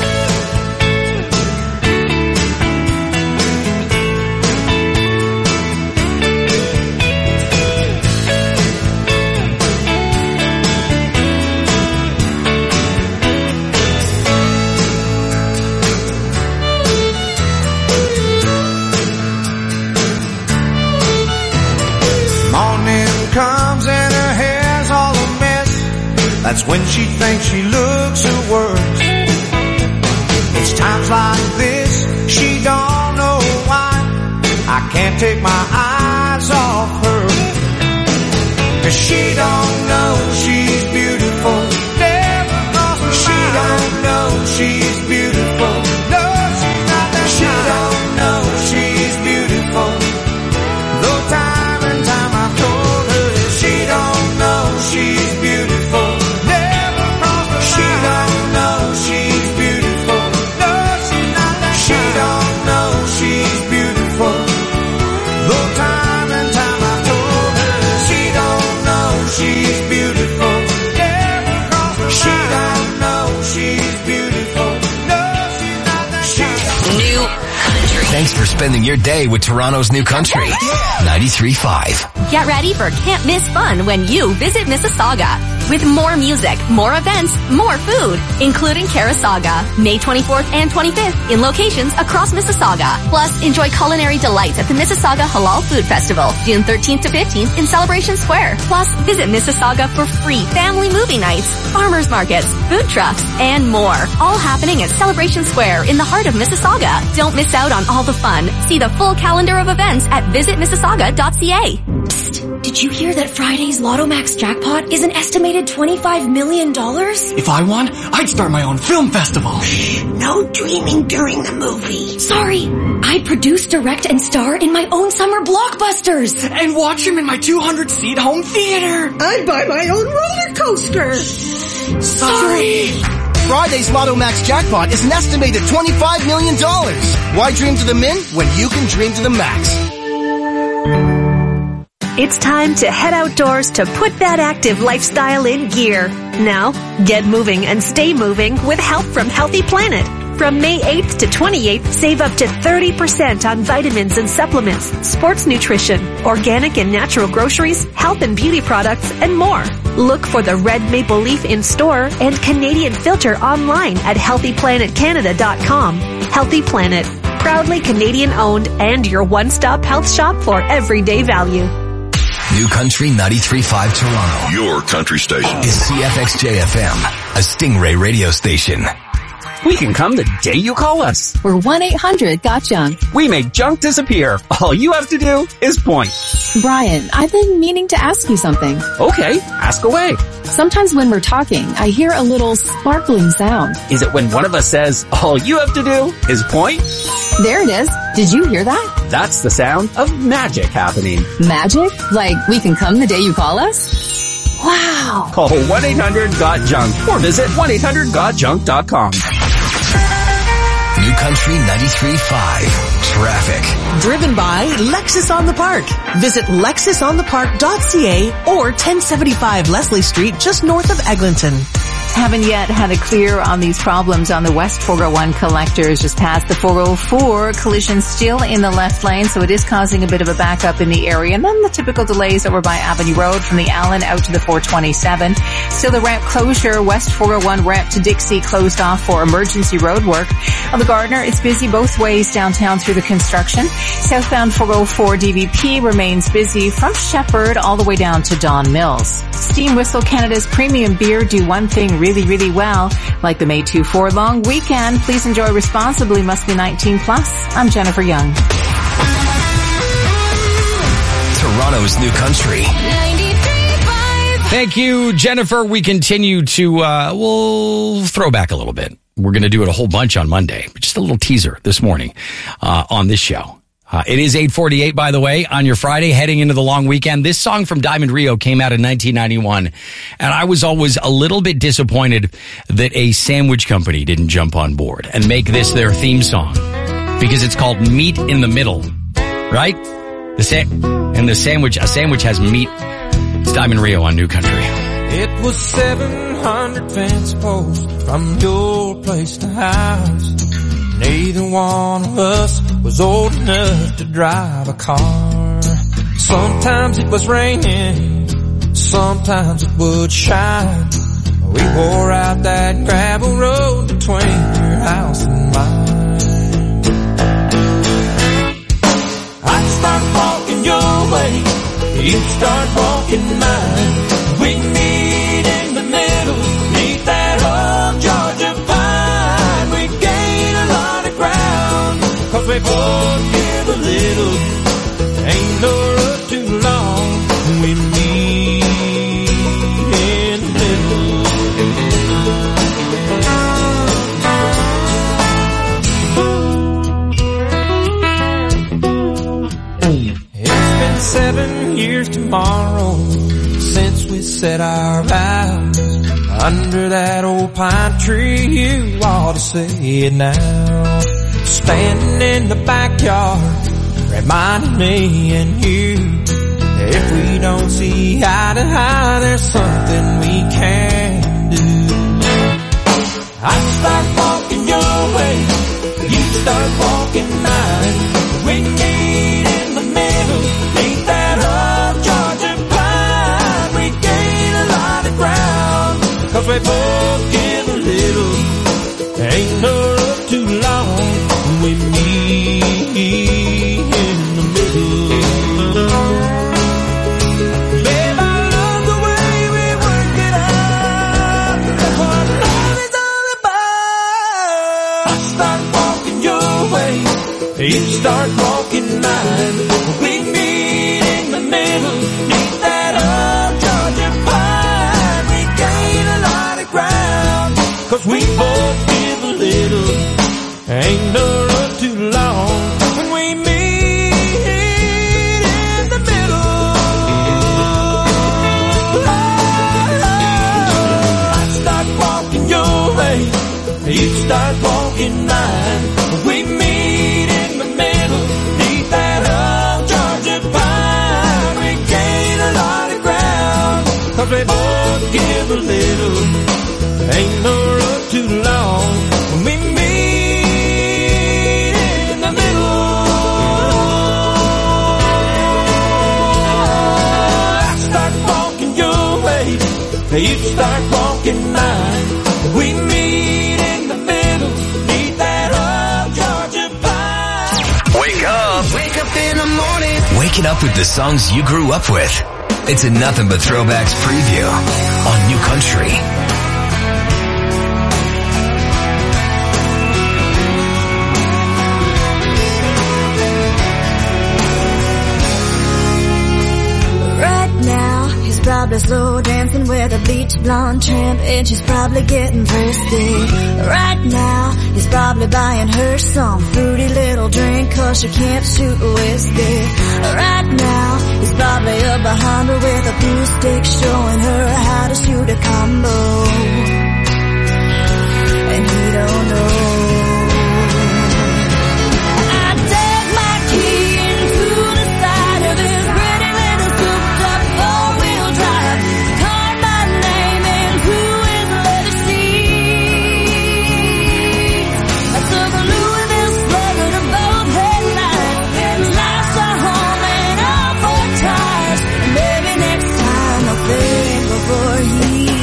S1: Comes and her hair's all a mess. That's when she thinks she looks her worst. It's times like this she don't know why I can't take my eyes off her. 'Cause she don't know she's beautiful. Never crossed her mind. She don't know she's beautiful. No, she's not that She kind. Don't know she's beautiful. Though time and time I've told she don't know she's beautiful. Never crossed her She mind. Don't know she's beautiful. No, she's not that She kind. Don't know she's beautiful. Though time and time I've told her she don't know
S2: for spending your day with Toronto's New Country. ninety-three point five.
S4: Get ready for can't miss fun when you visit Mississauga. With more music, more events, more food, including Carasaga, May twenty-fourth and twenty-fifth in locations across Mississauga. Plus, enjoy culinary delights at the Mississauga Halal Food Festival, June thirteenth to fifteenth in Celebration Square. Plus, visit Mississauga for free family movie nights, farmers markets, food trucks, and more. All happening at Celebration Square in the heart of Mississauga. Don't miss out on all the fun. See the full calendar of events at visit mississauga dot c a.
S5: Psst, did you hear that Friday's Lotto Max jackpot is an estimated twenty-five million dollars?
S10: If I won, I'd start my own film festival.
S5: No dreaming during the movie. Sorry, I'd produce, direct, and star in my own summer blockbusters.
S10: And watch them in my two hundred seat home theater.
S5: I'd buy my own roller coaster.
S10: Sorry.
S13: Friday's Lotto Max jackpot is an estimated twenty-five million dollars. Why dream to the min when you can dream to the max?
S7: It's time to head outdoors to put that active lifestyle in gear. Now, get moving and stay moving with help from Healthy Planet. From May eighth to twenty-eighth, save up to thirty percent on vitamins and supplements, sports nutrition, organic and natural groceries, health and beauty products, and more. Look for the red maple leaf in store and Canadian filter online at healthy planet canada dot com. Healthy Planet, proudly Canadian owned and your one-stop health shop for everyday value.
S2: New Country ninety-three point five Toronto.
S8: Your country station.
S2: Is C F X J F M, a Stingray radio station.
S11: We can come the day you call us.
S15: We're one eight hundred got junk.
S11: We make junk disappear. All you have to do is point.
S15: Brian, I've been meaning to ask you something.
S11: Okay, ask away.
S15: Sometimes when we're talking, I hear a little sparkling sound.
S11: Is it when one of us says, all you have to do is point?
S15: There it is. Did you hear that?
S11: That's the sound of magic happening.
S15: Magic? Like we can come the day you call us? Wow.
S11: Call one eight hundred got junk or visit one eight hundred got junk dot com.
S2: New Country ninety-three point five. Traffic.
S12: Driven by Lexus on the Park. Visit lexus on the park dot c a or ten seventy-five Leslie Street just north of Eglinton.
S15: Haven't yet had a clear on these problems on the West four oh one collectors just past the four oh four. Collision still in the left lane, so it is causing a bit of a backup in the area. And then the typical delays over by Avenue Road from the Allen out to the four twenty-seven. Still the ramp closure, West four oh one ramp to Dixie closed off for emergency road work. On the Gardner, it's busy both ways downtown through the construction. Southbound four oh four D V P remains busy from Shepherd all the way down to Don Mills. Steam Whistle Canada's premium beer do one thing really, really well. Like the May twenty-fourth long weekend, please enjoy responsibly, must be nineteen plus. I'm Jennifer Young.
S2: Toronto's New Country.
S3: Thank you, Jennifer. We continue to, uh, we'll throw back a little bit. We're going to do it a whole bunch on Monday, but just a little teaser this morning, uh, on this show. Uh, it is eight forty-eight, by the way, on your Friday, heading into the long weekend. This song from Diamond Rio came out in nineteen ninety-one, and I was always a little bit disappointed that a sandwich company didn't jump on board and make this their theme song, because it's called Meat in the Middle, right? The sa- and the sandwich, a sandwich has meat. It's Diamond Rio on New Country.
S6: It was seven hundred fence posts from your place to house. Neither one of us was old enough to drive a car. Sometimes it was raining, sometimes it would shine. We wore out that gravel road between your house and mine. I'd start walking your way, you'd start walking mine. We'd meet in the middle, meet that old Georgia pine. We'd gain a lot of ground, cause we both give a little. Ain't no road too long when we meet in the middle. It's been seven years tomorrow since we said our vows under that old pine tree. You ought to say it now. Standing in the backyard, reminding me and you, if we don't see eye to eye, there's something we can do. I'd start walking your way, you start walking mine. 'cause we both give a little. Ain't no road too long when we meet in the middle. Babe, I love the way we work it out. That's what love is all about. I start walking your way, you start walking mine. We meet in the middle, neath that old Georgia pine. We gain a lot of ground, 'cause we both give a little. Ain't no road too long when we meet in the middle. I start walking your way, you start walking mine. We meet in the middle, neath that old Georgia pine. We gain a lot of ground, 'cause we both give a little. Ain't no road too long when we meet in the middle. I start walking your way, you start walking mine. We meet in the middle, neath that old Georgia pine.
S2: Wake up.
S6: Wake up in the morning.
S2: Waking up with the songs you grew up with. It's a Nothing But Throwbacks preview on New Country.
S8: Right now, he's probably slow dancing with a bleach blonde tramp, and she's probably getting thirsty. Right now, he's probably buying her some fruity little drink, 'cause she can't shoot whiskey. Right now, he's probably up behind her with a glue stick, showing her how to shoot a combo. And he don't know. I dug my key into the side of his pretty little souped up four-wheel drive, carved my name into his leather seat. I took a Louisville slugger to both headlights, slashed a hole in all four tires. And maybe next time I'll think before he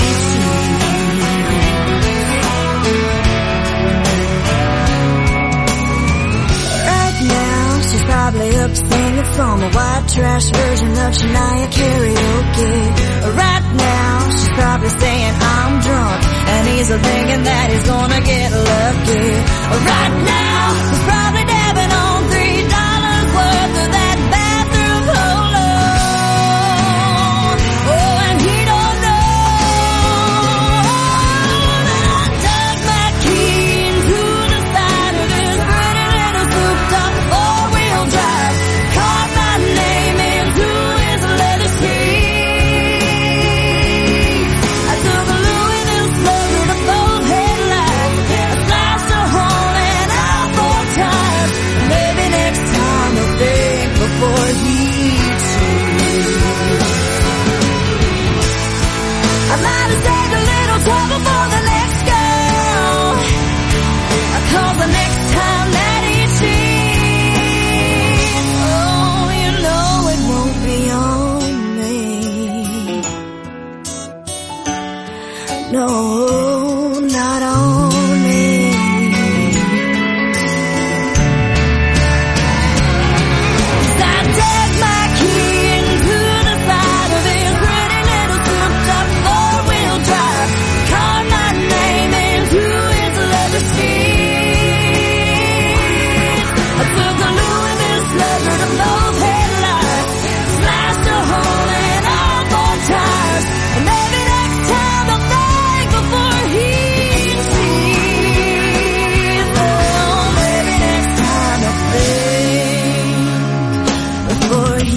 S8: probably up singing from a white trash version of Shania karaoke. Right now, she's probably saying I'm drunk, and he's thinking that he's gonna get lucky. Right now, he's probably dabbing on three dollars worth of that bathroom cologne. Oh, and he don't know that I dug my key into the side of his pretty little souped up four-wheel drive, carved my name into his leather seat. I took a Louisville slugger to both headlights, I slashed a hole in all four tires. Maybe next time he'll think before he cheats. I might have saved a little trouble for the next girl, 'cause the next time that he cheats, oh, you know it won't be on me. No, not on me. 'Cause I dug my key into the side of his pretty little souped up four-wheel drive, carved my name into his leather seat. I took a Louisville slugger to both headlights, slashed a hole in all four tires. And maybe next time I'll think before he sees. Oh, maybe next time I'll think before he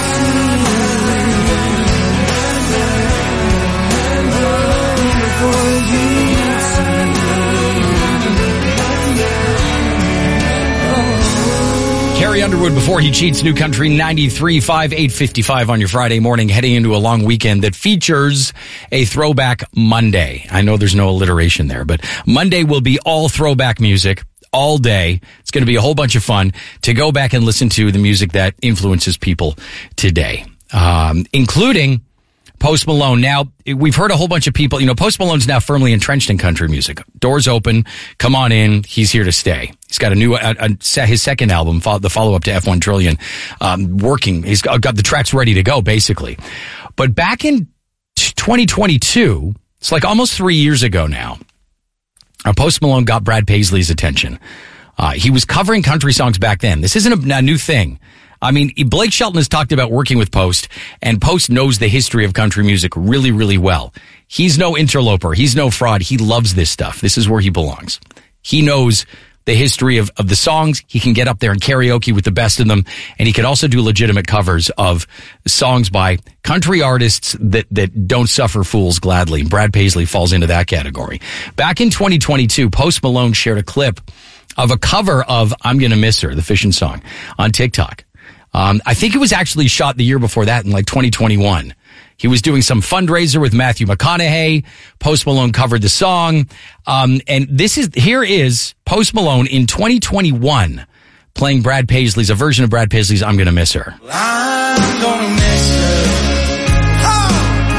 S3: Carrie Underwood before he cheats. New Country ninety-three point five, eight fifty-five on your Friday morning, heading into a long weekend that features a Throwback Monday. I know there's no alliteration there, but Monday will be all throwback music all day. It's going to be a whole bunch of fun to go back and listen to the music that influences people today, um, including Post Malone. Now, we've heard a whole bunch of people, you know, Post Malone's now firmly entrenched in country music. Doors open, come on in, he's here to stay. He's got a new, a, a, his second album, the follow-up to F one Trillion, um, working. He's got, got the tracks ready to go, basically. But back in twenty twenty-two, it's like almost three years ago now, uh, Post Malone got Brad Paisley's attention. Uh, he was covering country songs back then. This isn't a, a new thing. I mean, Blake Shelton has talked about working with Post, and Post knows the history of country music really, really well. He's no interloper. He's no fraud. He loves this stuff. This is where he belongs. He knows the history of, of the songs. He can get up there and karaoke with the best of them, and he can also do legitimate covers of songs by country artists that, that don't suffer fools gladly. Brad Paisley falls into that category. Back in twenty twenty-two, Post Malone shared a clip of a cover of I'm Gonna Miss Her, the Fishin' song, on TikTok. Um, I think it was actually shot the year before that in like twenty twenty-one. He was doing some fundraiser with Matthew McConaughey. Post Malone covered the song. Um, and this is, here is Post Malone in twenty twenty-one playing Brad Paisley's, a version of Brad Paisley's I'm Gonna Miss Her.
S1: I'm gonna miss her. Oh!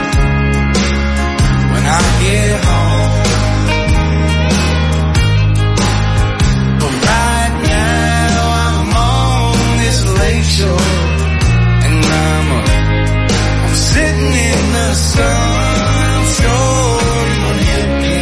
S1: When I get home. But right now I'm on this lake shore. And I'm, uh, I'm sitting in the sun. I'm sure you won't hit me.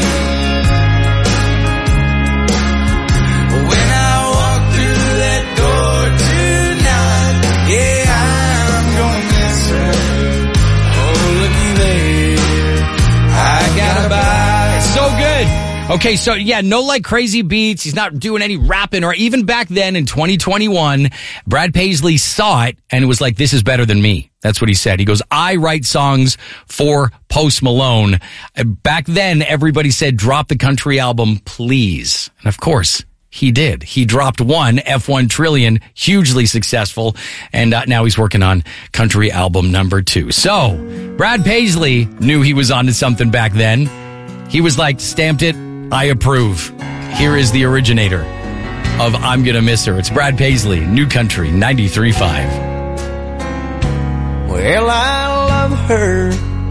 S1: But when I walk through that door tonight, yeah, I'm gonna miss her. Oh, looky there, I gotta buy.
S3: It's so good. Okay, so yeah, no like crazy beats. He's not doing any rapping, or even back then in twenty twenty-one, Brad Paisley saw it and it was like, this is better than me. That's what he said. He goes, I write songs for Post Malone. Back then, everybody said, drop the country album, please. And of course, he did. He dropped one, F one Trillion, hugely successful, and uh, now he's working on country album number two. So, Brad Paisley knew he was onto something back then. He was like, stamped it, I approve. Here is the originator of I'm Gonna Miss Her. It's Brad Paisley, New Country, ninety-three point five.
S1: Well, I love her,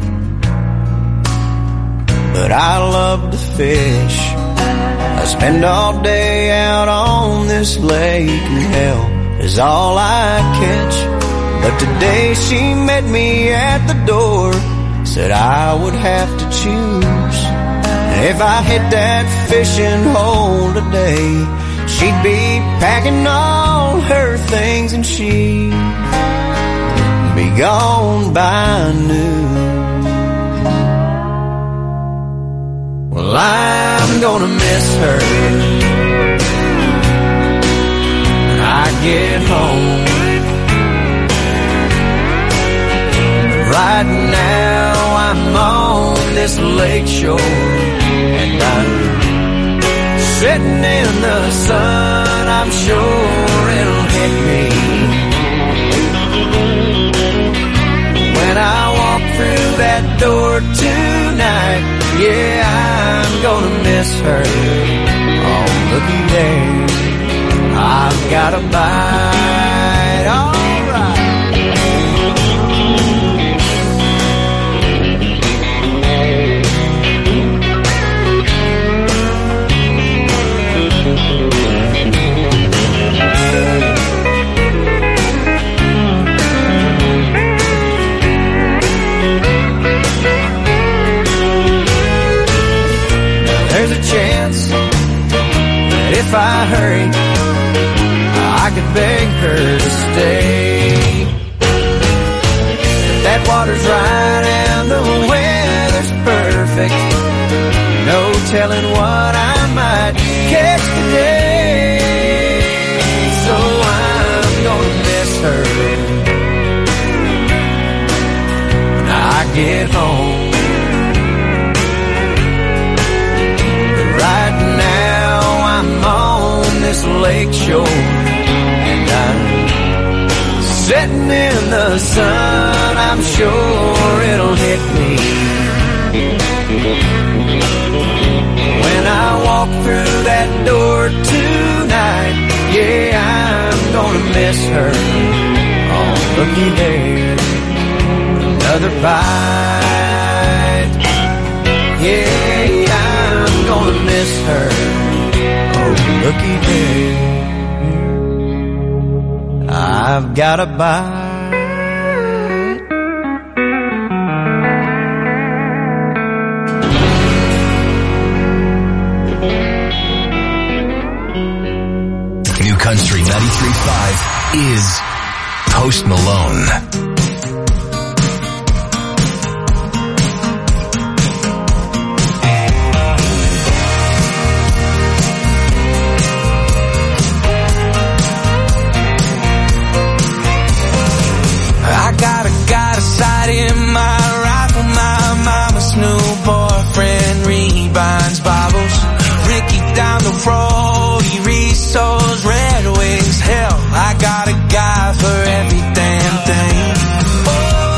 S1: but I love to fish. I spend all day out on this lake, and hell is all I catch. But today she met me at the door, said I would have to choose. And if I hit that fishing hole today, she'd be packing all her things and she'd be gone by noon. Well, I'm gonna miss her when I get home. Right now I'm on this lake shore, and I'm sitting in the sun. I'm sure it'll hit me when I walk through that door tonight. Yeah, I'm gonna miss her. Oh, looky there, I've got a bite. All right. There's a chance that if I hurry, I could beg her to stay. If that water's right and the weather's perfect, no telling what I might catch today. So I'm gonna miss her when I get home. Right now I'm on this lake shore, and I'm sitting in the sun. I'm sure it'll hit me when I walk through that door tonight. Yeah, I'm gonna miss her. Oh, looky there, another bite. Yeah, I'm gonna miss her. Oh, looky there, I've got a bite.
S2: New Country ninety-three point five is Post Malone.
S6: I got a, got a sight in my rifle. My mama's new boyfriend rebinds Bibles. Ricky down the road, he resows Red Wings. Hell, I got a guy for every damn thing. Oh,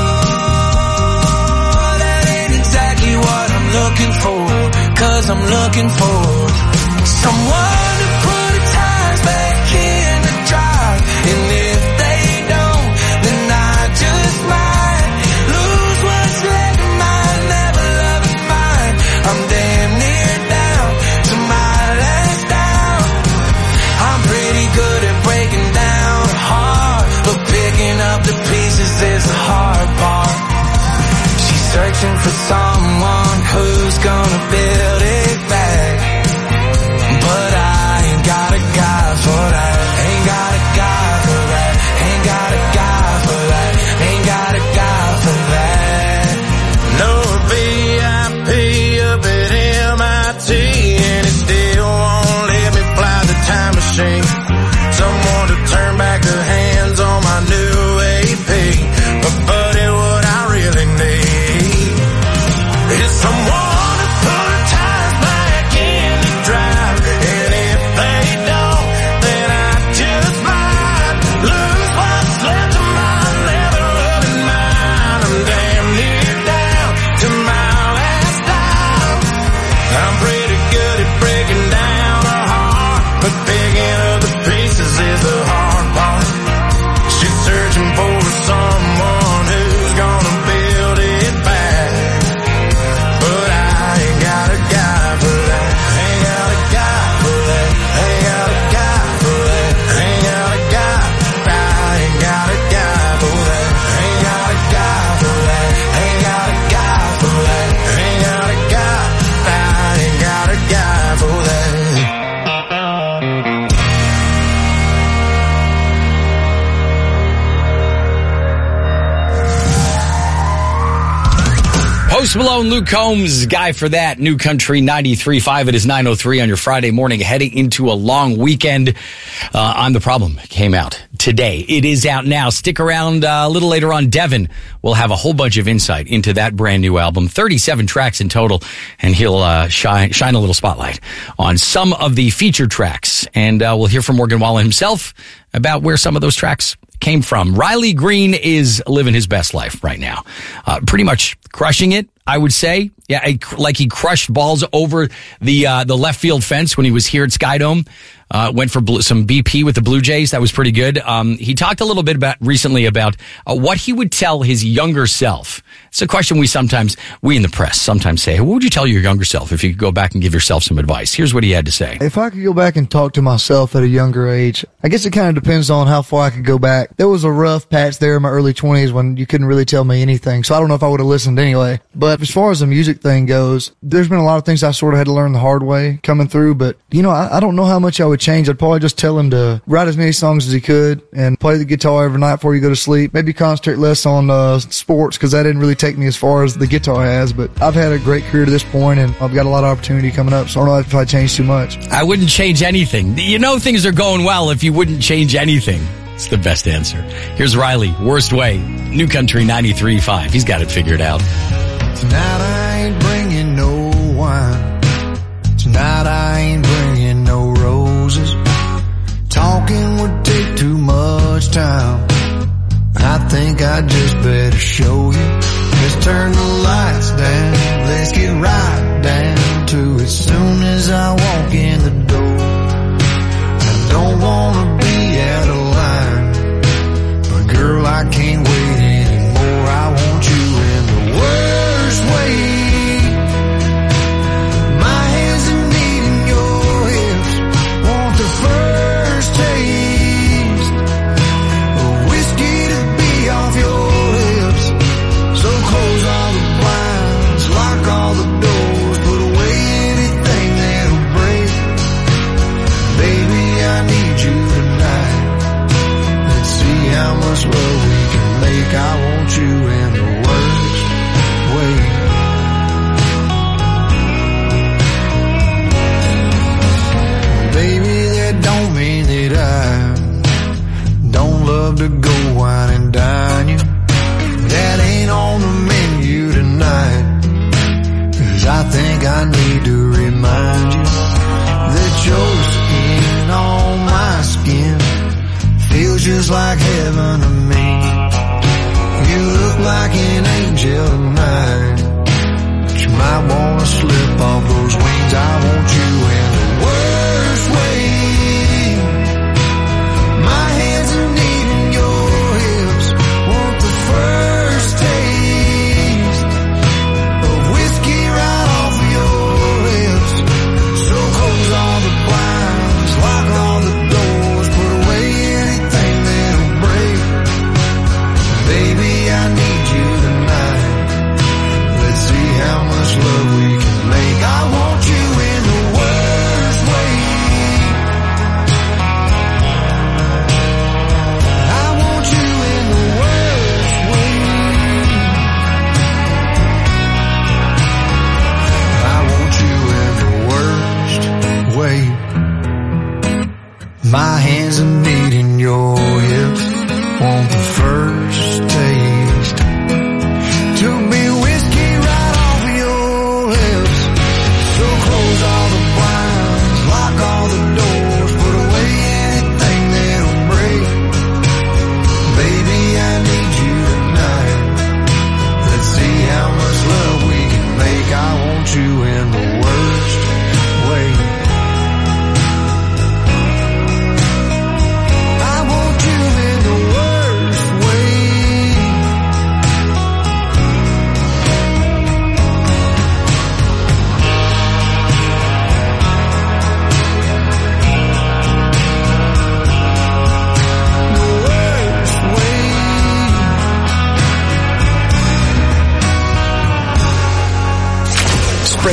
S6: that ain't exactly what I'm looking for. Cause I'm looking for someone to put the tires back in the drive. And if they don't, then I just might lose what's left of my never loving mind. I'm damn near down to my last down. I'm pretty good at breaking down a heart, but picking up the pieces is the hard part. She's searching for someone who's gonna build it back, but I ain't got a guy for that. Ain't got a guy for that. Ain't got a guy for that. Ain't got a guy for that. No V I P up at M I T, and it still won't let me fly the time machine. Someone to turn back the hands on my new A P. But buddy, what I really need is someone to put the tires back in the drive. And if they don't, then I just might lose what's left of my never loving mind. I'm damn near down to my last dime. I'm pretty good at breaking down a heart, but picking up the pieces is the hard part. She's searching for someone who's gonna build it back, but I ain't got a guy for that. Ain't got a guy for that. Ain't got a guy for that. Ain't got a guy. I ain't got a guy for that. Ain't got a guy for that. Ain't got a guy for that. Ain't got a guy. I ain't got a guy for that.
S3: Post Malone, Luke Combs, guy for that. New Country ninety-three point five. It is nine oh three on your Friday morning, heading into a long weekend. Uh, I'm the Problem came out today. It is out now. Stick around uh, a little later on. Devin will have a whole bunch of insight into that brand new album. thirty-seven tracks in total, and he'll uh, shine, shine a little spotlight on some of the featured tracks. And uh, we'll hear from Morgan Wallen himself about where some of those tracks came from. Riley Green is living his best life right now. Uh, pretty much crushing it, I would say. Yeah, I, like he crushed balls over the uh, the left field fence when he was here at Skydome. Uh, went for blue, some B P with the Blue Jays. That was pretty good. Um, he talked a little bit about recently about uh, what he would tell his younger self. It's a question we sometimes, we in the press sometimes say, what would you tell your younger self if you could go back and give yourself some advice? Here's what he had to say.
S9: If I could go back and talk to myself at a younger age, I guess it kind of depends on how far I could go back. There was a rough patch there in my early twenties when you couldn't really tell me anything, so I don't know if I would have listened anyway. But as far as the music thing goes, there's been a lot of things I sort of had to learn the hard way coming through, but, you know, I, I don't know how much I would change. I'd probably just tell him to write as many songs as he could and play the guitar every night before you go to sleep. Maybe concentrate less on uh, sports, because that didn't really take me as far as the guitar has, but I've had a great career to this point, and I've got a lot of opportunity coming up, so I don't know if I changed too much.
S3: I wouldn't change anything. You know things are going well if you wouldn't change anything. It's the best answer. Here's Riley, Worst Way, New Country ninety-three point five. He's got it figured out.
S1: Tonight I ain't bringing no wine. Tonight I ain't bringing no roses. Talking would take too much time. I think I just better show you. Let's turn the lights down. Let's get right down to it soon as I walk in the door. I don't wanna be out of line, but girl, I can't wait anymore. I want you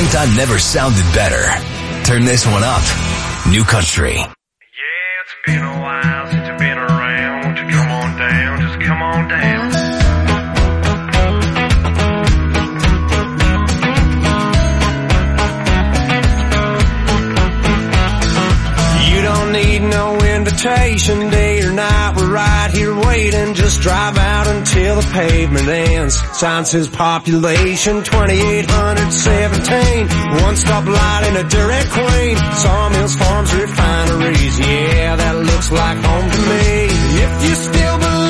S2: Springtime never sounded better. Turn this one up. New Country.
S14: Yeah, it's been a while since you've been around. Won't you come on down? Just come on down. Need no invitation, day or night, we're right here waiting. Just drive out until the pavement ends. Sign says population twenty-eight seventeen. One stop light in a Dairy Queen. Sawmills, farms, refineries, yeah, that looks like home to me. If you still believe